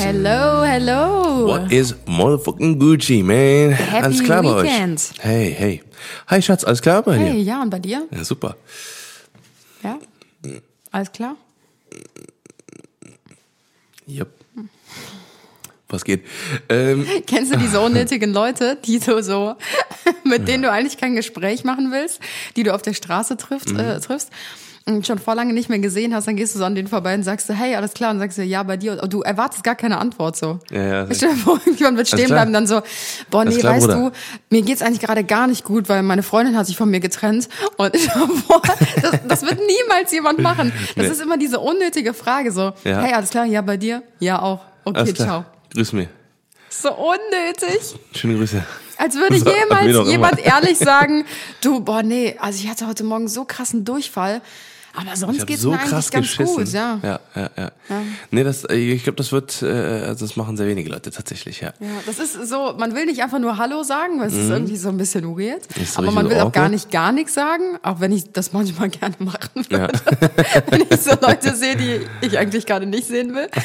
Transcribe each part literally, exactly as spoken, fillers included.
Hello, hello. What is motherfucking Gucci, man? Happy alles klar bei Weekend. euch? Hey, hey. Hi, Schatz, alles klar bei dir? Hey, ja, und bei dir? Ja, super. Ja? Alles klar? Yep. Was geht? Ähm, Kennst du diese unnötigen Leute, die du so, mit denen du eigentlich kein Gespräch machen willst, die du auf der Straße triffst, mhm. äh, triffst und schon vor lange nicht mehr gesehen hast, dann gehst du so an denen vorbei und sagst du, hey, alles klar, und sagst du, ja, bei dir, und du erwartest gar keine Antwort so. Ja, ja. Stell dir vor, irgendjemand wird stehen bleiben, dann so, boah, nee, klar, weißt Bruder. du, mir geht's eigentlich gerade gar nicht gut, weil meine Freundin hat sich von mir getrennt und ich, boah, das, das wird niemals jemand machen. Das Nee. ist immer diese unnötige Frage so, Ja. hey, alles klar, ja, bei dir? Ja, auch. Okay, alles klar. ciao. Grüß mich. So unnötig. Schöne Grüße. Als würde Sag mir doch jemals immer. jemand ehrlich sagen, du, boah, nee, also ich hatte heute Morgen so krassen Durchfall, aber Ich sonst hab geht's so mir krass eigentlich ganz geschissen. gut, ja. Ja, ja, ja. Ja. Nee, das, ich glaube, das wird, äh, also das machen sehr wenige Leute tatsächlich, ja. Ja, das ist so, man will nicht einfach nur Hallo sagen, weil es ist irgendwie so ein bisschen weird, Ist so aber richtig man so will auch awkward. gar nicht gar nichts sagen, auch wenn ich das manchmal gerne machen würde. Ja. Wenn ich so Leute sehe, die ich eigentlich gerade nicht sehen will.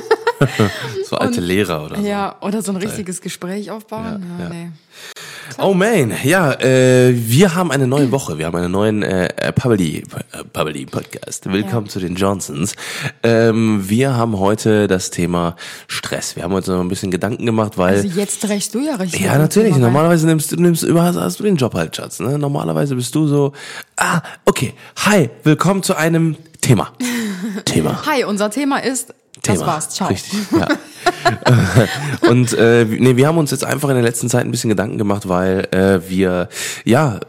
So alte Und- Lehrer oder so. Ja, oder so ein richtiges Gespräch aufbauen. Ja, Ja, ja. nee. Oh man, ja, äh, wir haben eine neue Woche, wir haben einen neuen äh, Pubbly, äh, Pubbly Podcast. Willkommen Ja. zu den Johnsons. Ähm, wir haben heute das Thema Stress. Wir haben uns noch ein bisschen Gedanken gemacht, weil... Also jetzt rächst du ja richtig. ja, mit dem natürlich. Thema rein. Normalerweise nimmst du, nimmst, über, hast, hast du den Job halt, Schatz. Ne? Normalerweise bist du so, ah, okay, hi, willkommen zu einem Thema. Thema. Hi, unser Thema ist, das Thema. war's, ciao. Richtig, ja. Und äh, nee, wir haben uns jetzt einfach in der letzten Zeit ein bisschen Gedanken gemacht, weil äh, wir, ja,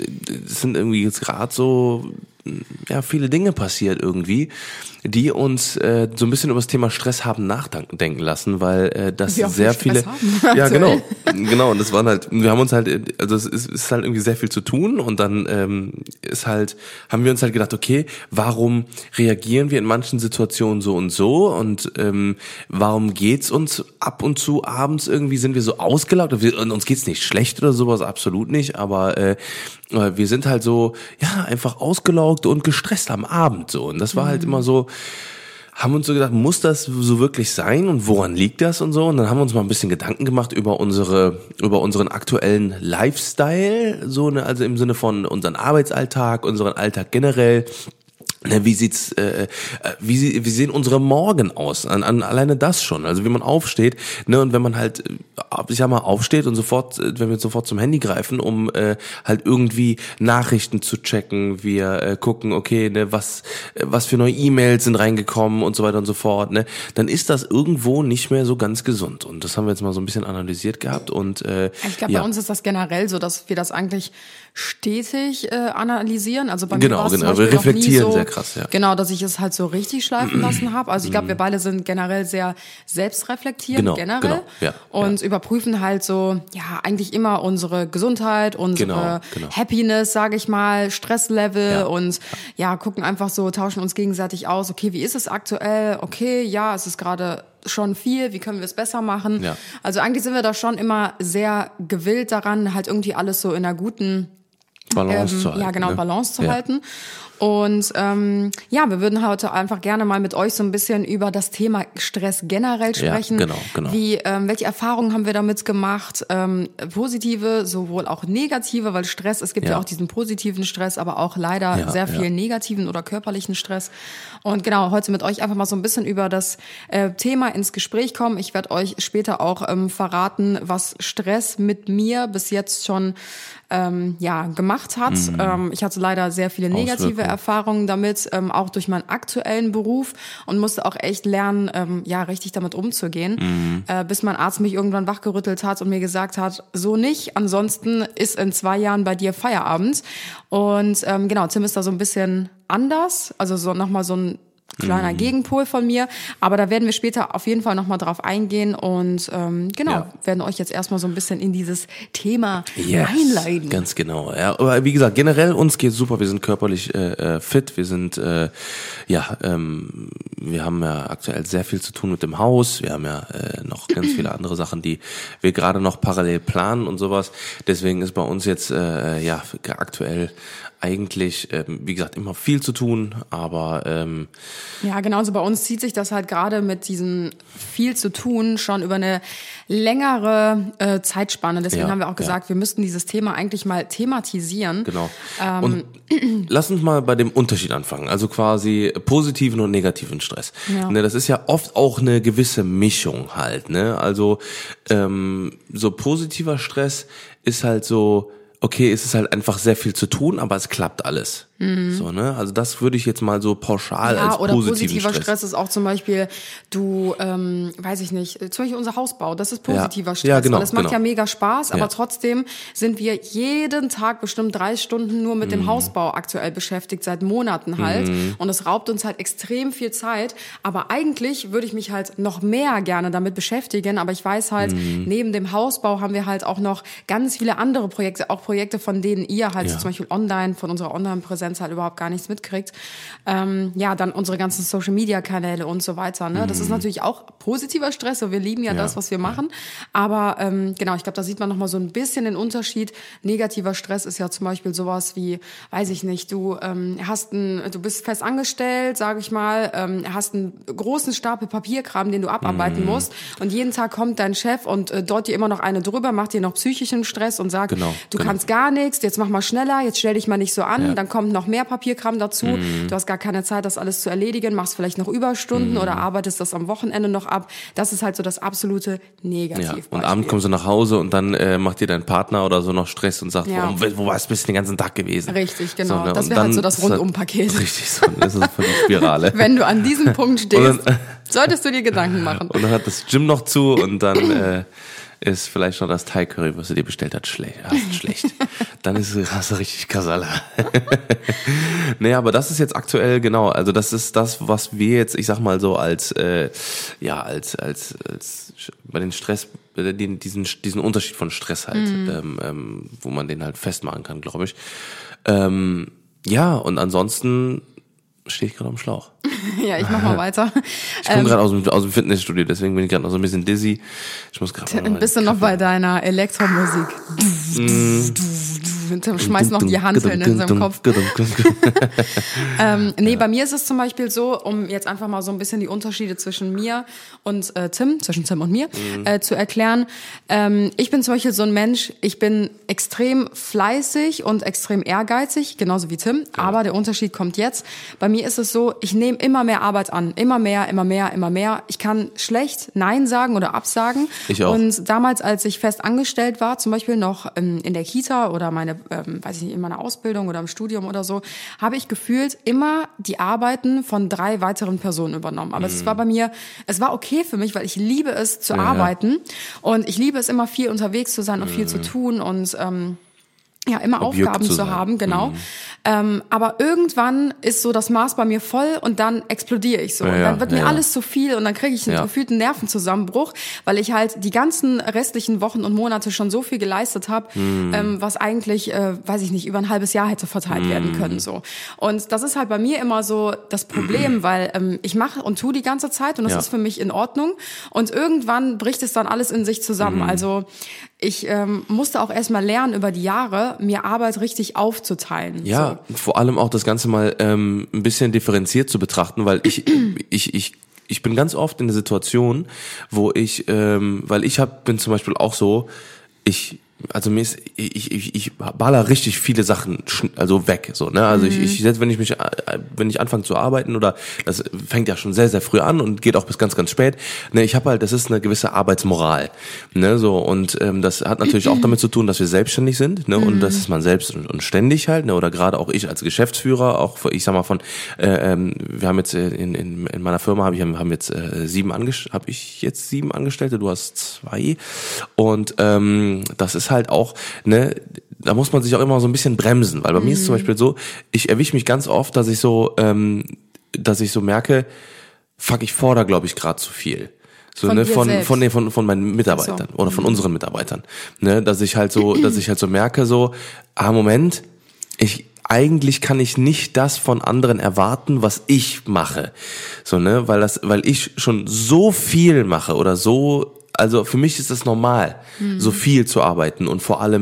es sind irgendwie jetzt gerade so, ja, viele Dinge passiert irgendwie, die uns äh, so ein bisschen über das Thema Stress haben nachdenken lassen, weil äh, das Wir auch sehr viel Stress viele, haben, ja aktuell. genau, genau, und das waren halt, wir haben uns halt, also es ist, es ist halt irgendwie sehr viel zu tun und dann ähm, ist halt, haben wir uns halt gedacht, okay, warum reagieren wir in manchen Situationen so und so und ähm, warum geht's uns ab und zu abends irgendwie, sind wir so ausgelaugt, wir, und uns geht's nicht schlecht oder sowas, absolut nicht, aber äh, wir sind halt so, ja, einfach ausgelaugt und gestresst am Abend so und das war halt immer so, haben uns so gedacht, muss das so wirklich sein und woran liegt das und so? Und dann haben wir uns mal ein bisschen Gedanken gemacht über unsere, über unseren aktuellen Lifestyle, so, ne, also im Sinne von unseren Arbeitsalltag, unseren Alltag generell. Ne, wie sieht's, äh, äh, wie, sie- wie sehen unsere Morgen aus? An, an alleine das schon. Also wie man aufsteht, ne, und wenn man halt, äh, ich sag mal, aufsteht und sofort, äh, wenn wir sofort zum Handy greifen, um äh, halt irgendwie Nachrichten zu checken, wir äh, gucken, okay, ne, was, äh, was für neue E-Mails sind reingekommen und so weiter und so fort, ne, dann ist das irgendwo nicht mehr so ganz gesund. Und das haben wir jetzt mal so ein bisschen analysiert gehabt und äh, Ich glaube, ja. bei uns ist das generell so, dass wir das eigentlich stetig äh, analysieren. Also bei mir Genau, war es zum genau. Beispiel Wir noch nie reflektieren so, sehr krass, ja. Genau, dass ich es halt so richtig schleifen lassen habe. Also ich glaube, wir beide sind generell sehr selbstreflektierend Genau, generell genau, ja, und überprüfen halt so, ja, eigentlich immer unsere Gesundheit, unsere Genau, genau. Happiness, sage ich mal, Stresslevel Ja. und ja, gucken einfach so, tauschen uns gegenseitig aus. Okay, wie ist es aktuell? Okay, ja, es ist gerade schon viel, wie können wir es besser machen? Ja. Also eigentlich sind wir da schon immer sehr gewillt daran, halt irgendwie alles so in einer guten Balance ähm, zu halten. ja, genau, ne? Balance zu Ja. halten. Und ähm, ja, wir würden heute einfach gerne mal mit euch so ein bisschen über das Thema Stress generell Ja, sprechen. genau, genau. Wie, ähm, welche Erfahrungen haben wir damit gemacht? Ähm, positive, sowohl auch negative, weil Stress, es gibt ja, Ja. auch diesen positiven Stress, aber auch leider Ja, sehr viel ja. negativen oder körperlichen Stress. Und genau, heute mit euch einfach mal so ein bisschen über das äh, Thema ins Gespräch kommen. Ich werde euch später auch ähm, verraten, was Stress mit mir bis jetzt schon ähm, ja gemacht hat. Ähm, ich hatte leider sehr viele negative Auswirkungen. Erfahrungen damit, ähm, auch durch meinen aktuellen Beruf und musste auch echt lernen, ähm, ja, richtig damit umzugehen, äh, bis mein Arzt mich irgendwann wachgerüttelt hat und mir gesagt hat, so nicht, ansonsten ist in zwei Jahren bei dir Feierabend. Und ähm, genau, Tim ist da so ein bisschen anders, also so nochmal so ein kleiner Gegenpol von mir, aber da werden wir später auf jeden Fall nochmal drauf eingehen und ähm, genau, Ja. werden euch jetzt erstmal so ein bisschen in dieses Thema Yes, einleiten. ganz genau. Ja, aber wie gesagt, generell uns geht's super. Wir sind körperlich äh, äh, fit. Wir sind äh, ja, ähm, wir haben ja aktuell sehr viel zu tun mit dem Haus. Wir haben ja äh, noch ganz viele andere Sachen, die wir gerade noch parallel planen und sowas. Deswegen ist bei uns jetzt äh, ja aktuell eigentlich, ähm, wie gesagt, immer viel zu tun, aber ähm, Ja, genau. Also bei uns zieht sich das halt gerade mit diesem viel zu tun schon über eine längere äh, Zeitspanne. Deswegen Ja, haben wir auch gesagt, ja. wir müssten dieses Thema eigentlich mal thematisieren. Genau. Ähm, und lass uns mal bei dem Unterschied anfangen. Also quasi positiven und negativen Stress. Ja. Ne, das ist ja oft auch eine gewisse Mischung halt. Ne? Also ähm, so positiver Stress ist halt so, okay, es ist halt einfach sehr viel zu tun, aber es klappt alles. Mhm. So, ne? Also das würde ich jetzt mal so pauschal ja, als oder positiven positiver Stress. Stress. ist auch zum Beispiel, du, ähm, weiß ich nicht, zum Beispiel unser Hausbau, das ist positiver Ja. Stress, Ja, genau, weil es macht genau. ja mega Spaß, aber Ja. trotzdem sind wir jeden Tag bestimmt drei Stunden nur mit dem Hausbau aktuell beschäftigt, seit Monaten halt, Mhm. und es raubt uns halt extrem viel Zeit, aber eigentlich würde ich mich halt noch mehr gerne damit beschäftigen, aber ich weiß halt, Mhm. neben dem Hausbau haben wir halt auch noch ganz viele andere Projekte, auch Projekte, von denen ihr halt Ja. zum Beispiel online, von unserer Online-Präsenz halt überhaupt gar nichts mitkriegt. Ähm, ja, dann unsere ganzen Social-Media-Kanäle und so weiter. Ne? Das ist natürlich auch positiver Stress, und wir lieben ja, Ja. das, was wir machen. Aber ähm, genau, ich glaube, da sieht man nochmal so ein bisschen den Unterschied. Negativer Stress ist ja zum Beispiel sowas wie, weiß ich nicht, du ähm, hast ein, du bist fest angestellt, sage ich mal, ähm, hast einen großen Stapel Papierkram, den du abarbeiten Mhm. musst, und jeden Tag kommt dein Chef und äh, dort dir immer noch eine drüber, macht dir noch psychischen Stress und sagt, Genau, du genau. kannst gar nichts, jetzt mach mal schneller, jetzt stell dich mal nicht so an, Ja. dann kommt noch mehr Papierkram dazu, Mhm. du hast gar keine Zeit, das alles zu erledigen, machst vielleicht noch Überstunden Mhm. oder arbeitest das am Wochenende noch ab. Das ist halt so das absolute Negativ. Ja. Und abends kommst du nach Hause und dann äh, macht dir dein Partner oder so noch Stress und sagt, Ja. warum, wo warst du bist du den ganzen Tag gewesen? Richtig, genau. ne? Das Und wäre halt dann so das ist halt- Rundumpaket. Richtig, so, das ist voll die Spirale. Wenn du an diesem Punkt stehst, Und dann- solltest du dir Gedanken machen. Und dann hat das Gym noch zu und dann äh, ist vielleicht noch das Thai Curry, was du dir bestellt hast, schlecht. Hast schlecht. Dann ist hast du richtig Kasala. Nee, aber das ist jetzt aktuell genau, also das ist das, was wir jetzt, ich sag mal so als äh, ja, als als als bei den Stress, äh, den, diesen diesen Unterschied von Stress halt, Mhm. ähm, ähm, wo man den halt festmachen kann, glaube ich. Ähm, ja, und ansonsten stehe ich gerade am Schlauch. Ja, ich mach mal weiter. Ich komme gerade aus dem, aus dem Fitnessstudio, deswegen bin ich gerade noch so ein bisschen dizzy. Ich muss gerade Ähm, bist du noch bei deiner Elektromusik? Schmeiß noch die Hanteln in seinem Kopf. Ähm, nee, bei mir ist es zum Beispiel so, um jetzt einfach mal so ein bisschen die Unterschiede zwischen mir und äh, Tim, zwischen Tim und mir, Mhm. äh, zu erklären. Ähm, ich bin zum Beispiel so ein Mensch, ich bin extrem fleißig und extrem ehrgeizig, genauso wie Tim. Aber der Unterschied kommt jetzt. Bei mir ist es so, ich nehme immer mehr Arbeit an. Immer mehr, immer mehr, immer mehr. Ich kann schlecht Nein sagen oder absagen. Ich auch. Und damals, als ich fest angestellt war, zum Beispiel noch ähm, in der Kita oder meine, ähm, weiß ich nicht, in meiner Ausbildung oder im Studium oder so, habe ich gefühlt immer die Arbeiten von drei weiteren Personen übernommen. Aber es war bei mir, es war okay für mich, weil ich liebe es zu Ja. arbeiten und ich liebe es immer viel unterwegs zu sein und viel zu tun und ähm, ja, immer Objekt Aufgaben zu zu, sein. haben, genau. Mhm. Ähm, aber irgendwann ist so das Maß bei mir voll und dann explodiere ich so. Ja, und dann wird mir ja. alles zu viel und dann kriege ich einen Ja. gefühlten Nervenzusammenbruch, weil ich halt die ganzen restlichen Wochen und Monate schon so viel geleistet habe, Mhm. ähm, was eigentlich, äh, weiß ich nicht, über ein halbes Jahr hätte verteilt Mhm. werden können. So. Und das ist halt bei mir immer so das Problem, weil ähm, ich mache und tue die ganze Zeit und das Ja. ist für mich in Ordnung. Und irgendwann bricht es dann alles in sich zusammen. Mhm. Also ich ähm, musste auch erstmal lernen über die Jahre, mir Arbeit richtig aufzuteilen. Ja, vor allem auch das Ganze mal ähm, ein bisschen differenziert zu betrachten, weil ich ich ich ich bin ganz oft in der Situation, wo ich, ähm, weil ich hab, bin zum Beispiel auch so, ich also mir ist, ich, ich, ich baller richtig viele Sachen schn- also weg, so, ne, also Mhm. ich, ich selbst wenn ich mich, äh, wenn ich anfange zu arbeiten oder das fängt ja schon sehr, sehr früh an und geht auch bis ganz, ganz spät, ne, ich habe halt, das ist eine gewisse Arbeitsmoral, ne, so, und ähm, das hat natürlich auch damit zu tun, dass wir selbstständig sind, ne, und das ist man selbst und, und ständig halt, ne, oder gerade auch ich als Geschäftsführer, auch, ich sag mal von, äh, ähm, wir haben jetzt in, in, in meiner Firma, habe ich, haben jetzt äh, sieben Angestellte, habe ich jetzt sieben Angestellte, du hast zwei, und ähm, das ist halt auch, ne, da muss man sich auch immer so ein bisschen bremsen, weil bei mhm. mir ist es zum Beispiel so, ich erwische mich ganz oft, dass ich so, ähm, dass ich so merke, fuck, ich fordere, glaube ich, gerade zu viel. So, von ne, dir von, selbst? von, nee, von, von meinen Mitarbeitern so. oder von unseren Mitarbeitern, ne, dass ich halt so, dass ich halt so merke, so, ah, Moment, ich, eigentlich kann ich nicht das von anderen erwarten, was ich mache. So, ne, weil das, weil ich schon so viel mache oder so, also für mich ist das normal, mhm. so viel zu arbeiten und vor allem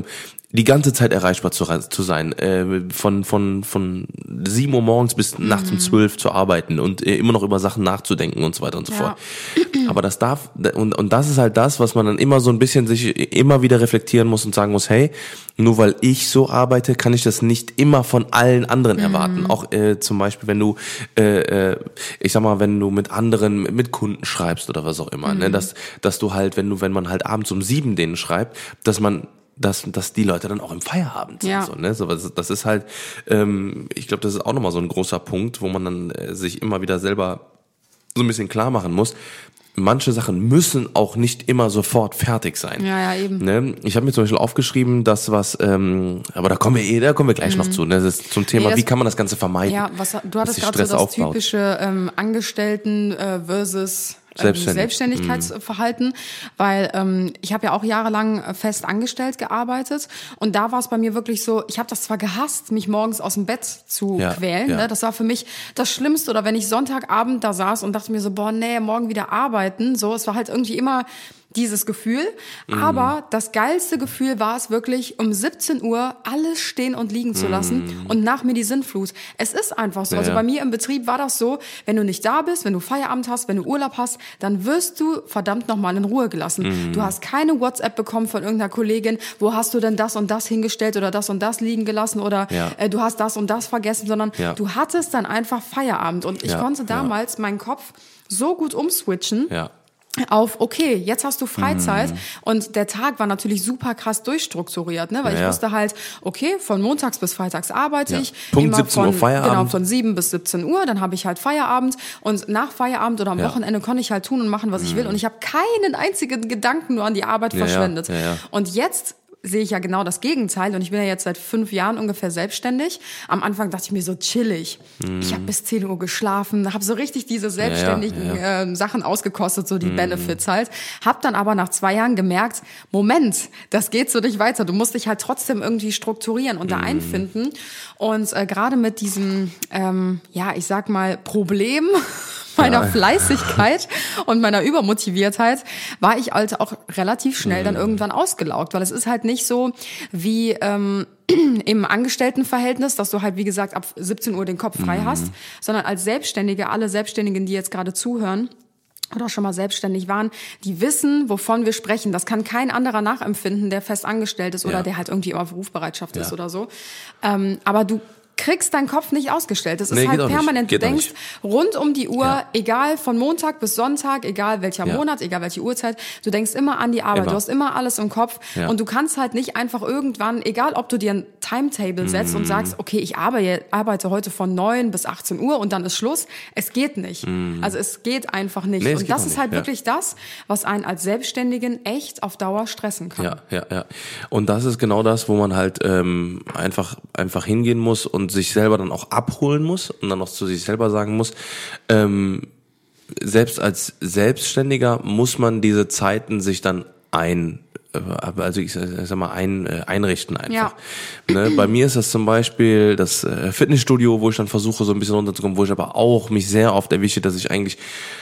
die ganze Zeit erreichbar zu, zu sein, äh, von von von sieben Uhr morgens bis mhm. nachts um zwölf zu arbeiten und äh, immer noch über Sachen nachzudenken und so weiter und so ja. fort. Aber das darf, und und das ist halt das, was man dann immer so ein bisschen sich immer wieder reflektieren muss und sagen muss, hey, nur weil ich so arbeite, kann ich das nicht immer von allen anderen erwarten. Mhm. Auch äh, zum Beispiel, wenn du, äh, äh, ich sag mal, wenn du mit anderen, mit Kunden schreibst oder was auch immer, mhm. ne, dass dass du halt, wenn du, wenn man halt abends um sieben denen schreibt, dass man dass dass die Leute dann auch im Feierabend sind. Ja. So, ne? So, das ist halt, ähm, ich glaube, das ist auch nochmal so ein großer Punkt, wo man dann äh, sich immer wieder selber so ein bisschen klar machen muss. Manche Sachen müssen auch nicht immer sofort fertig sein. Ja, ja, eben. Ne? Ich habe mir zum Beispiel aufgeschrieben, dass was, ähm, aber da kommen wir eh, da kommen wir gleich mhm. noch zu. Ne? Das ist zum Thema, nee, das, wie kann man das Ganze vermeiden? Ja, was du hattest gerade so das aufbaut. typische ähm, Angestellten äh, versus Selbstständig. Selbstständigkeitsverhalten, mhm. weil ähm, ich habe ja auch jahrelang fest angestellt gearbeitet und da war es bei mir wirklich so, ich habe das zwar gehasst, mich morgens aus dem Bett zu ja, quälen, ja. Ne? Das war für mich das Schlimmste, oder wenn ich Sonntagabend da saß und dachte mir so, boah, nee, morgen wieder arbeiten, so, es war halt irgendwie immer dieses Gefühl, mhm. aber das geilste Gefühl war es wirklich, um siebzehn Uhr alles stehen und liegen zu lassen mhm. und nach mir die Sinnflut. Es ist einfach so. Ja, also bei mir im Betrieb war das so, wenn du nicht da bist, wenn du Feierabend hast, wenn du Urlaub hast, dann wirst du verdammt nochmal in Ruhe gelassen. Mhm. Du hast keine WhatsApp bekommen von irgendeiner Kollegin, wo hast du denn das und das hingestellt oder das und das liegen gelassen oder ja. äh, du hast das und das vergessen, sondern ja. du hattest dann einfach Feierabend. Und ich ja. konnte damals ja. meinen Kopf so gut umswitchen, ja. auf, okay, jetzt hast du Freizeit mhm. und der Tag war natürlich super krass durchstrukturiert, ne, weil ja, ich wusste halt, okay, von montags bis freitags arbeite ja. ich. Punkt siebzehn Uhr Feierabend. Genau, von sieben bis siebzehn Uhr, dann habe ich halt Feierabend und nach Feierabend oder am ja. Wochenende konnte ich halt tun und machen, was mhm. ich will und ich habe keinen einzigen Gedanken nur an die Arbeit ja, verschwendet. Ja, ja, ja. Und jetzt sehe ich ja genau das Gegenteil und ich bin ja jetzt seit fünf Jahren ungefähr selbstständig. Am Anfang dachte ich mir so chillig. Mm. Ich habe bis zehn Uhr geschlafen, habe so richtig diese selbstständigen ja, ja, ja. Äh, Sachen ausgekostet, so die mm. Benefits halt. Hab dann aber nach zwei Jahren gemerkt, Moment, das geht so nicht weiter. Du musst dich halt trotzdem irgendwie strukturieren und mm. da einfinden. Und äh, gerade mit diesem, ähm, ja, ich sag mal, Problem meiner ja. Fleißigkeit und meiner Übermotiviertheit war ich halt auch relativ schnell dann irgendwann ausgelaugt, weil es ist halt nicht so wie ähm, im Angestelltenverhältnis, dass du halt, wie gesagt, ab siebzehn Uhr den Kopf frei mhm. hast, sondern als Selbstständige, alle Selbstständigen, die jetzt gerade zuhören oder schon mal selbstständig waren, die wissen, wovon wir sprechen. Das kann kein anderer nachempfinden, der fest angestellt ist oder ja. der halt irgendwie auf Rufbereitschaft ja. ist oder so. Ähm, aber du kriegst deinen Kopf nicht ausgestellt. Das ist nee, halt permanent. Du denkst rund um die Uhr, ja. egal von Montag bis Sonntag, egal welcher ja. Monat, egal welche Uhrzeit, du denkst immer an die Arbeit. Immer. Du hast immer alles im Kopf ja. und du kannst halt nicht einfach irgendwann, egal ob du dir ein Timetable setzt mm. und sagst, okay, ich arbeite, arbeite heute von neun bis achtzehn Uhr und dann ist Schluss. Es geht nicht. Mm. Also es geht einfach nicht. Nee, und das ist halt nicht. wirklich ja. das, was einen als Selbstständigen echt auf Dauer stressen kann. Ja, ja, ja. Und das ist genau das, wo man halt ähm, einfach einfach hingehen muss und sich selber dann auch abholen muss und dann auch zu sich selber sagen muss, ähm, selbst als Selbstständiger muss man diese Zeiten sich dann ein, also ich sag mal ein, einrichten einfach. Ja. Ne? Bei mir ist das zum Beispiel das Fitnessstudio, wo ich dann versuche so ein bisschen runterzukommen, wo ich aber auch mich sehr oft erwische, dass ich eigentlich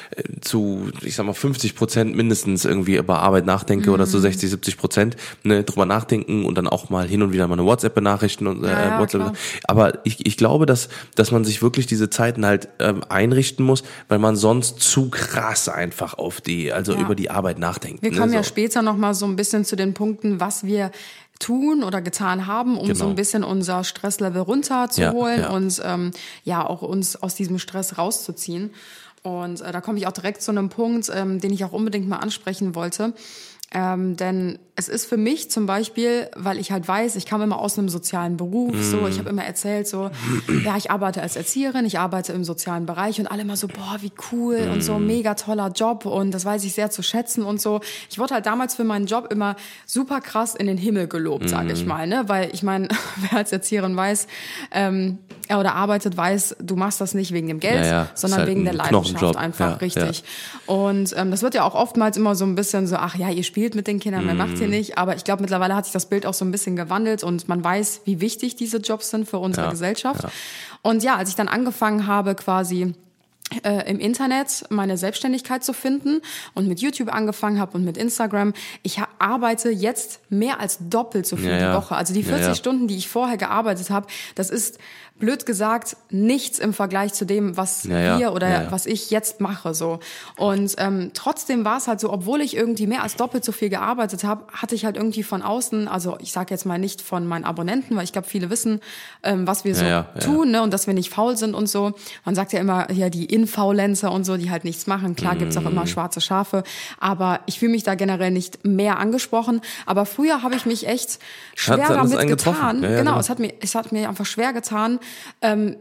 zu, ich sag mal, fünfzig Prozent mindestens irgendwie über Arbeit nachdenke mhm. oder zu sechzig, siebzig Prozent ne, drüber nachdenken und dann auch mal hin und wieder mal eine WhatsApp-Benachrichten und äh, ja, ja, WhatsApp. Klar. Aber ich, ich glaube, dass, dass man sich wirklich diese Zeiten halt ähm, einrichten muss, weil man sonst zu krass einfach auf die, also ja. über die Arbeit nachdenkt. Wir kommen ne, ja so. später noch mal so ein bisschen zu den Punkten, was wir tun oder getan haben, um genau. so ein bisschen unser Stresslevel runterzuholen ja, ja. und ähm, ja auch uns aus diesem Stress rauszuziehen. Und äh, da komme ich auch direkt zu einem Punkt, ähm, den ich auch unbedingt mal ansprechen wollte. Ähm, denn es ist für mich zum Beispiel, weil ich halt weiß, ich kam immer aus einem sozialen Beruf, mm. so, ich habe immer erzählt so, ja, ich arbeite als Erzieherin, ich arbeite im sozialen Bereich und alle immer so, boah, wie cool mm. und so, mega toller Job und das weiß ich sehr zu schätzen und so. Ich wurde halt damals für meinen Job immer super krass in den Himmel gelobt, mm. sage ich mal, ne, weil ich meine, wer als Erzieherin weiß, ähm, oder arbeitet, weiß, du machst das nicht wegen dem Geld, ja, ja. sondern halt wegen der Leidenschaft einfach, ja, richtig. Ja. Und ähm, das wird ja auch oftmals immer so ein bisschen so, ach ja, ihr spielt mit den Kindern, mehr mm. macht ihr nicht. Aber ich glaube, mittlerweile hat sich das Bild auch so ein bisschen gewandelt und man weiß, wie wichtig diese Jobs sind für unsere ja, Gesellschaft. Ja. Und ja, als ich dann angefangen habe, quasi äh, im Internet meine Selbstständigkeit zu finden und mit YouTube angefangen habe und mit Instagram, ich habe arbeite jetzt mehr als doppelt so viel ja, die ja. Woche. Also die vierzig ja, ja. Stunden, die ich vorher gearbeitet habe, das ist blöd gesagt nichts im Vergleich zu dem, was ja, ja. wir oder ja, ja. was ich jetzt mache. So. Und ähm, trotzdem war es halt so, obwohl ich irgendwie mehr als doppelt so viel gearbeitet habe, hatte ich halt irgendwie von außen, also ich sage jetzt mal nicht von meinen Abonnenten, weil ich glaube, viele wissen, ähm, was wir so ja, ja, tun, ja. ne, und dass wir nicht faul sind und so. Man sagt ja immer, ja, die Infaulenzer und so, die halt nichts machen. Klar, gibt's auch immer schwarze Schafe, aber ich fühle mich da generell nicht mehr angesprochen. Aber früher habe ich mich echt schwer Hat's damit getan. Ja, ja, genau, genau, es hat mir, es hat mir einfach schwer getan, ähm,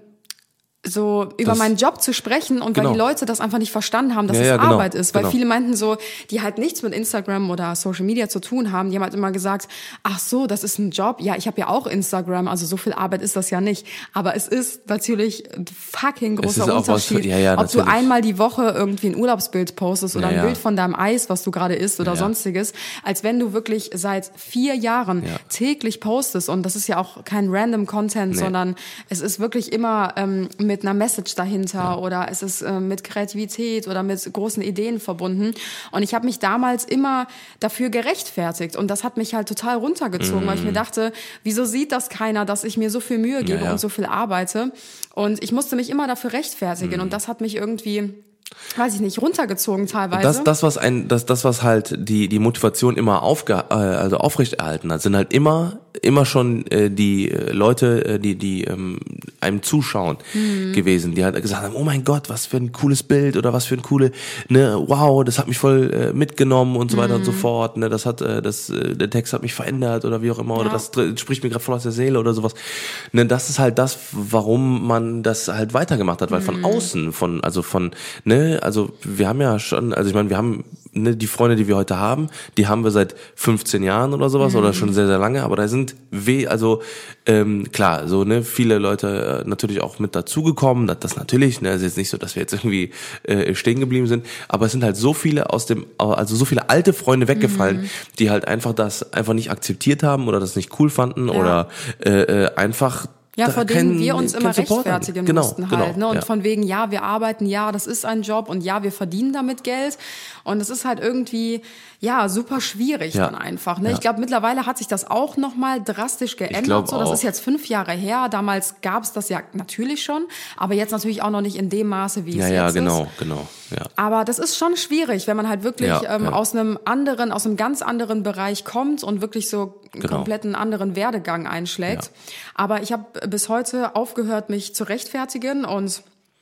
so über das, meinen Job zu sprechen und genau. weil die Leute das einfach nicht verstanden haben, dass ja, es ja, genau, Arbeit ist. Weil genau. viele meinten so, die halt nichts mit Instagram oder Social Media zu tun haben, die haben halt immer gesagt, ach so, das ist ein Job. Ja, ich habe ja auch Instagram, also so viel Arbeit ist das ja nicht. Aber es ist natürlich ein fucking großer Unterschied, was, ja, ja, ob natürlich. du einmal die Woche irgendwie ein Urlaubsbild postest oder ja, ein Bild von deinem Eis, was du gerade isst oder ja, sonstiges, als wenn du wirklich seit vier Jahren ja. täglich postest. Und das ist ja auch kein random Content, nee. sondern es ist wirklich immer ähm, mit einer Message dahinter ja. oder es ist äh, mit Kreativität oder mit großen Ideen verbunden. Und ich habe mich damals immer dafür gerechtfertigt und das hat mich halt total runtergezogen, mm. weil ich mir dachte, wieso sieht das keiner, dass ich mir so viel Mühe gebe ja, ja. und so viel arbeite? Und ich musste mich immer dafür rechtfertigen mm. und das hat mich irgendwie, weiß ich nicht, runtergezogen teilweise. Das, das was ein, das, das was halt die die Motivation immer aufge, also aufrechterhalten hat, sind halt immer immer schon äh, die äh, Leute, äh, die die ähm, einem zuschauen mhm. gewesen, die halt gesagt haben, oh mein Gott, was für ein cooles Bild oder was für ein coole, ne, wow, das hat mich voll äh, mitgenommen und so weiter mhm. und so fort, ne, das hat äh, das äh, der Text hat mich verändert oder wie auch immer ja. oder das spricht mir gerade voll aus der Seele oder sowas. Ne, das ist halt das, warum man das halt weitergemacht hat, weil mhm. von außen, von also von ne, also wir haben ja schon, also ich meine, wir haben ne, die Freunde, die wir heute haben, die haben wir seit fünfzehn Jahren oder sowas mhm. oder schon sehr sehr lange, aber da sind weh, also ähm, klar, so ne, viele Leute äh, natürlich auch mit dazugekommen, das, das natürlich, ne, es ist jetzt nicht so, dass wir jetzt irgendwie äh, stehen geblieben sind, aber es sind halt so viele aus dem, also so viele alte Freunde weggefallen, mhm. die halt einfach das einfach nicht akzeptiert haben oder das nicht cool fanden ja. oder äh, äh, einfach Ja, vor denen wir uns immer Support rechtfertigen genau, mussten genau, halt, ne? Und ja. von wegen, ja, wir arbeiten, ja, das ist ein Job und ja, wir verdienen damit Geld. Und es ist halt irgendwie, ja, super schwierig ja. dann einfach, ne? Ja. Ich glaube, mittlerweile hat sich das auch nochmal drastisch geändert. So, das auch. ist jetzt fünf Jahre her. Damals gab es das ja natürlich schon, aber jetzt natürlich auch noch nicht in dem Maße, wie ja, es ja, jetzt genau, ist. genau, ja. Aber das ist schon schwierig, wenn man halt wirklich ja, ähm, ja. aus einem anderen, aus einem ganz anderen Bereich kommt und wirklich so einen genau. kompletten anderen Werdegang einschlägt. Ja. Aber ich habe bis heute aufgehört, mich zu rechtfertigen und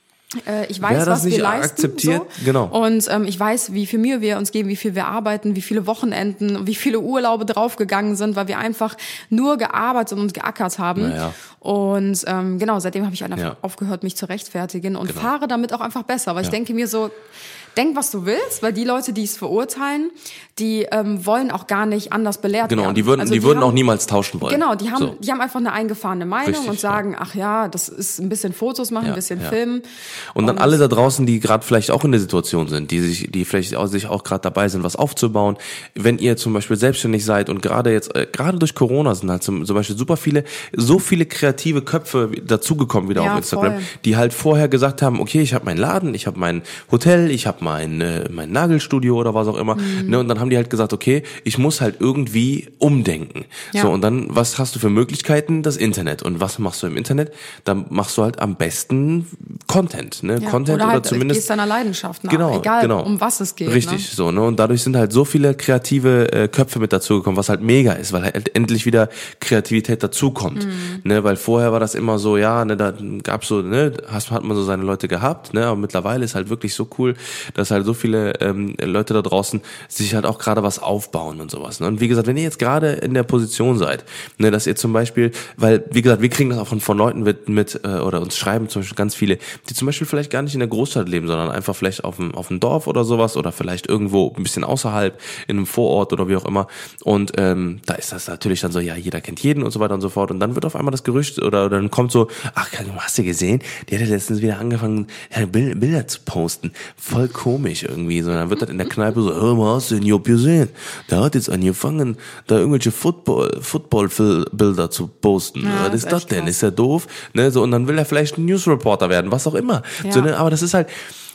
äh, ich weiß, was wir leisten. Akzeptiert, so. genau. Und ähm, ich weiß, wie viel Mühe wir uns geben, wie viel wir arbeiten, wie viele Wochenenden, wie viele Urlaube draufgegangen sind, weil wir einfach nur gearbeitet und geackert haben. Naja. Und ähm, genau, seitdem habe ich einfach ja. aufgehört, mich zu rechtfertigen und genau. fahre damit auch einfach besser. Weil ja. ich denke mir so, denk, was du willst, weil die Leute, die es verurteilen, die ähm, wollen auch gar nicht anders belehrt genau, werden. Genau, die würden, also die, die würden haben, auch niemals tauschen wollen. Genau, die haben, so. die haben einfach eine eingefahrene Meinung Richtig, und sagen, ja. ach ja, das ist ein bisschen Fotos machen, ja, ein bisschen ja. filmen. Und dann und alle da draußen, die gerade vielleicht auch in der Situation sind, die sich, die vielleicht auch, sich auch gerade dabei sind, was aufzubauen. Wenn ihr zum Beispiel selbstständig seid und gerade jetzt, äh, gerade durch Corona sind halt zum, zum Beispiel super viele, so viele kreative Köpfe dazugekommen wieder ja, auf Instagram, voll. die halt vorher gesagt haben, okay, ich habe meinen Laden, ich habe mein Hotel, ich habe mein, äh, mein Nagelstudio oder was auch immer. Mhm. Ne, und dann haben die halt gesagt, okay, ich muss halt irgendwie umdenken. Ja. So, und dann, was hast du für Möglichkeiten? Das Internet. Und was machst du im Internet? Dann machst du halt am besten Content, ne? Ja. Content oder, oder halt, zumindest gehst deiner Leidenschaft nach, genau, egal genau. um was es geht. Richtig, ne? so, ne? Und dadurch sind halt so viele kreative äh, Köpfe mit dazugekommen, was halt mega ist, weil halt endlich wieder Kreativität dazukommt. Mhm. Ne? Weil vorher war das immer so, ja, ne, da gab's so, ne, hast, hat man so seine Leute gehabt, ne? Aber mittlerweile ist halt wirklich so cool, dass halt so viele ähm, Leute da draußen sich halt auch gerade was aufbauen und sowas. Ne? Und wie gesagt, wenn ihr jetzt gerade in der Position seid, ne, dass ihr zum Beispiel, weil, wie gesagt, wir kriegen das auch von, von Leuten mit, mit äh, oder uns schreiben zum Beispiel ganz viele, die zum Beispiel vielleicht gar nicht in der Großstadt leben, sondern einfach vielleicht auf dem, auf dem Dorf oder sowas oder vielleicht irgendwo ein bisschen außerhalb, in einem Vorort oder wie auch immer. Und ähm, da ist das natürlich dann so, ja, jeder kennt jeden und so weiter und so fort. Und dann wird auf einmal das Gerücht oder, oder dann kommt so, ach, hast du gesehen? Die hat ja letztens wieder angefangen, ja, Bilder zu posten. Voll komisch irgendwie. So, dann wird das in der Kneipe so, hör mal, hast du den Job gesehen? Der hat jetzt angefangen, da irgendwelche Football, Football-Bilder zu posten. Ja, was ist das denn? krass. Ist der doof? Ne, so, und dann will er vielleicht ein Newsreporter werden, was auch immer. Ja. So, ne, aber das ist halt,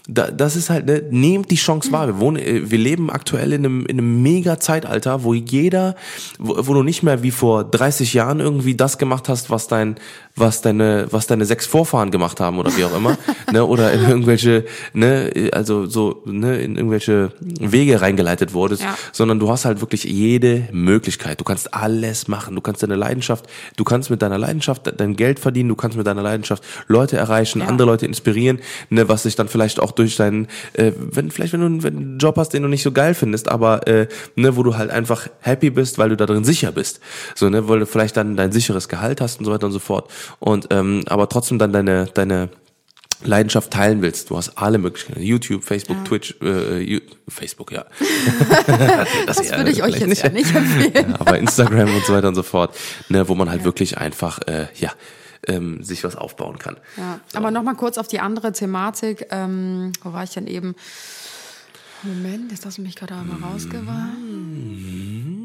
da, das ist halt, ne, nehmt die Chance wahr. Wir wohnen, wir leben aktuell in einem, in einem mega Zeitalter, wo jeder, wo, wo du nicht mehr wie vor dreißig Jahren irgendwie das gemacht hast, was dein, was deine, was deine sechs Vorfahren gemacht haben oder wie auch immer, ne, oder in irgendwelche, ne, also so, ne, in irgendwelche Wege reingeleitet wurdest, ja. sondern du hast halt wirklich jede Möglichkeit. Du kannst alles machen. Du kannst deine Leidenschaft, du kannst mit deiner Leidenschaft dein Geld verdienen, du kannst mit deiner Leidenschaft Leute erreichen, ja. andere Leute inspirieren, ne, was sich dann vielleicht auch durch deinen, äh, wenn vielleicht wenn du, wenn du einen Job hast, den du nicht so geil findest, aber äh, ne, wo du halt einfach happy bist, weil du da drin sicher bist, so, ne, weil du vielleicht dann dein sicheres Gehalt hast und so weiter und so fort und ähm, aber trotzdem dann deine deine Leidenschaft teilen willst. Du hast alle Möglichkeiten. YouTube, Facebook, ja. Twitch, äh, Facebook, ja. das das würde ich euch jetzt nicht, ja nicht empfehlen. Ja, aber Instagram und so weiter und so fort, ne, wo man halt ja. wirklich einfach, äh, ja, ähm, sich was aufbauen kann. Ja, so. Aber nochmal kurz auf die andere Thematik. Ähm, wo war ich denn eben? Moment, jetzt hast du mich gerade einmal rausgewarnt.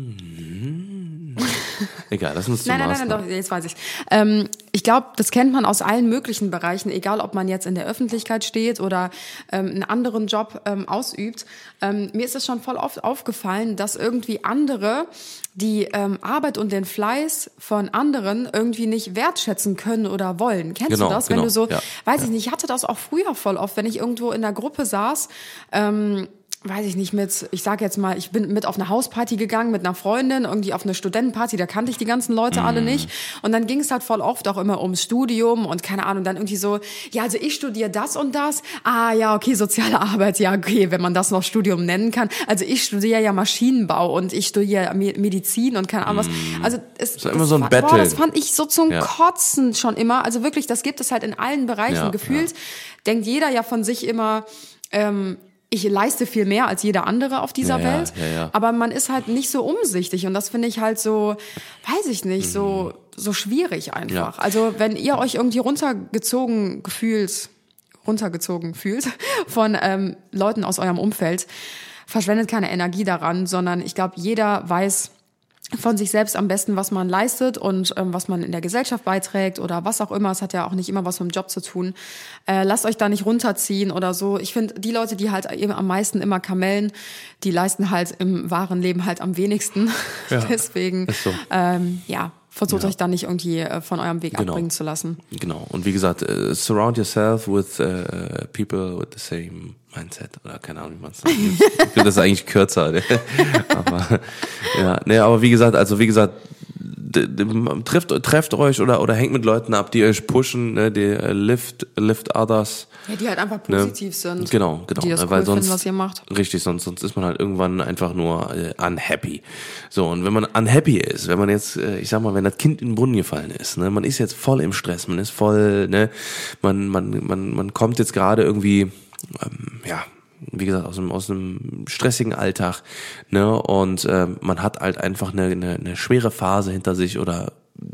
Egal, lass uns zum Nein, nein, nein, nein, doch, jetzt weiß ich. Ähm, ich glaube, das kennt man aus allen möglichen Bereichen, egal ob man jetzt in der Öffentlichkeit steht oder ähm, einen anderen Job ähm, ausübt. Ähm, mir ist es schon voll oft aufgefallen, dass irgendwie andere die ähm, Arbeit und den Fleiß von anderen irgendwie nicht wertschätzen können oder wollen. Kennst genau, du das? Genau, wenn du so, ja, weiß ja. ich nicht, ich hatte das auch früher voll oft, wenn ich irgendwo in der Gruppe saß, ähm, weiß ich nicht, mit, ich sag jetzt mal, ich bin mit auf eine Hausparty gegangen mit einer Freundin, irgendwie auf eine Studentenparty, da kannte ich die ganzen Leute mm. alle nicht. Und dann ging es halt voll oft auch immer ums Studium und keine Ahnung, dann irgendwie so, ja, also ich studiere das und das. Ah, ja, okay, soziale Arbeit, ja, okay, wenn man das noch Studium nennen kann. Also ich studiere ja Maschinenbau und ich studiere Medizin und keine Ahnung was. Also es das ist immer so ein war, Battle. Boah, das fand ich so zum ja. Kotzen schon immer. Also wirklich, das gibt es halt in allen Bereichen. Ja, Gefühlt ja. denkt jeder ja von sich immer, ähm, ich leiste viel mehr als jeder andere auf dieser ja, Welt, ja, ja. aber man ist halt nicht so umsichtig und das finde ich halt so, weiß ich nicht, so so schwierig einfach. Ja. Also wenn ihr euch irgendwie runtergezogen gefühlt, runtergezogen fühlt von ähm, Leuten aus eurem Umfeld, verschwendet keine Energie daran, sondern ich glaube, jeder weiß von sich selbst am besten, was man leistet und ähm, was man in der Gesellschaft beiträgt oder was auch immer. Es hat ja auch nicht immer was mit dem Job zu tun. Äh, lasst euch da nicht runterziehen oder so. Ich finde, die Leute, die halt eben am meisten immer kamellen, die leisten halt im wahren Leben halt am wenigsten. Ja, Deswegen, ist so. ähm, ja, versucht ja. euch da nicht irgendwie äh, von eurem Weg genau. abbringen zu lassen. Genau. Und wie gesagt, uh, surround yourself with uh, people with the same Mindset oder keine Ahnung, wie man es sagt. Ich finde das eigentlich kürzer. Ne? aber ja, ne, aber wie gesagt, also wie gesagt, d- d- trifft trefft euch oder oder hängt mit Leuten ab, die euch pushen, ne, die uh, lift lift others. Ja, die halt einfach positiv ne? sind. Genau, genau. Die das cool weil sonst, finden, was ihr macht. Richtig, sonst sonst ist man halt irgendwann einfach nur äh, unhappy. So, und wenn man unhappy ist, wenn man jetzt, äh, ich sag mal, wenn das Kind in den Brunnen gefallen ist, ne, man ist jetzt voll im Stress, man ist voll, ne, man man man man kommt jetzt gerade irgendwie Ähm, ja, wie gesagt, aus einem, aus einem stressigen Alltag, ne, und äh, man hat halt einfach eine, eine, eine schwere Phase hinter sich oder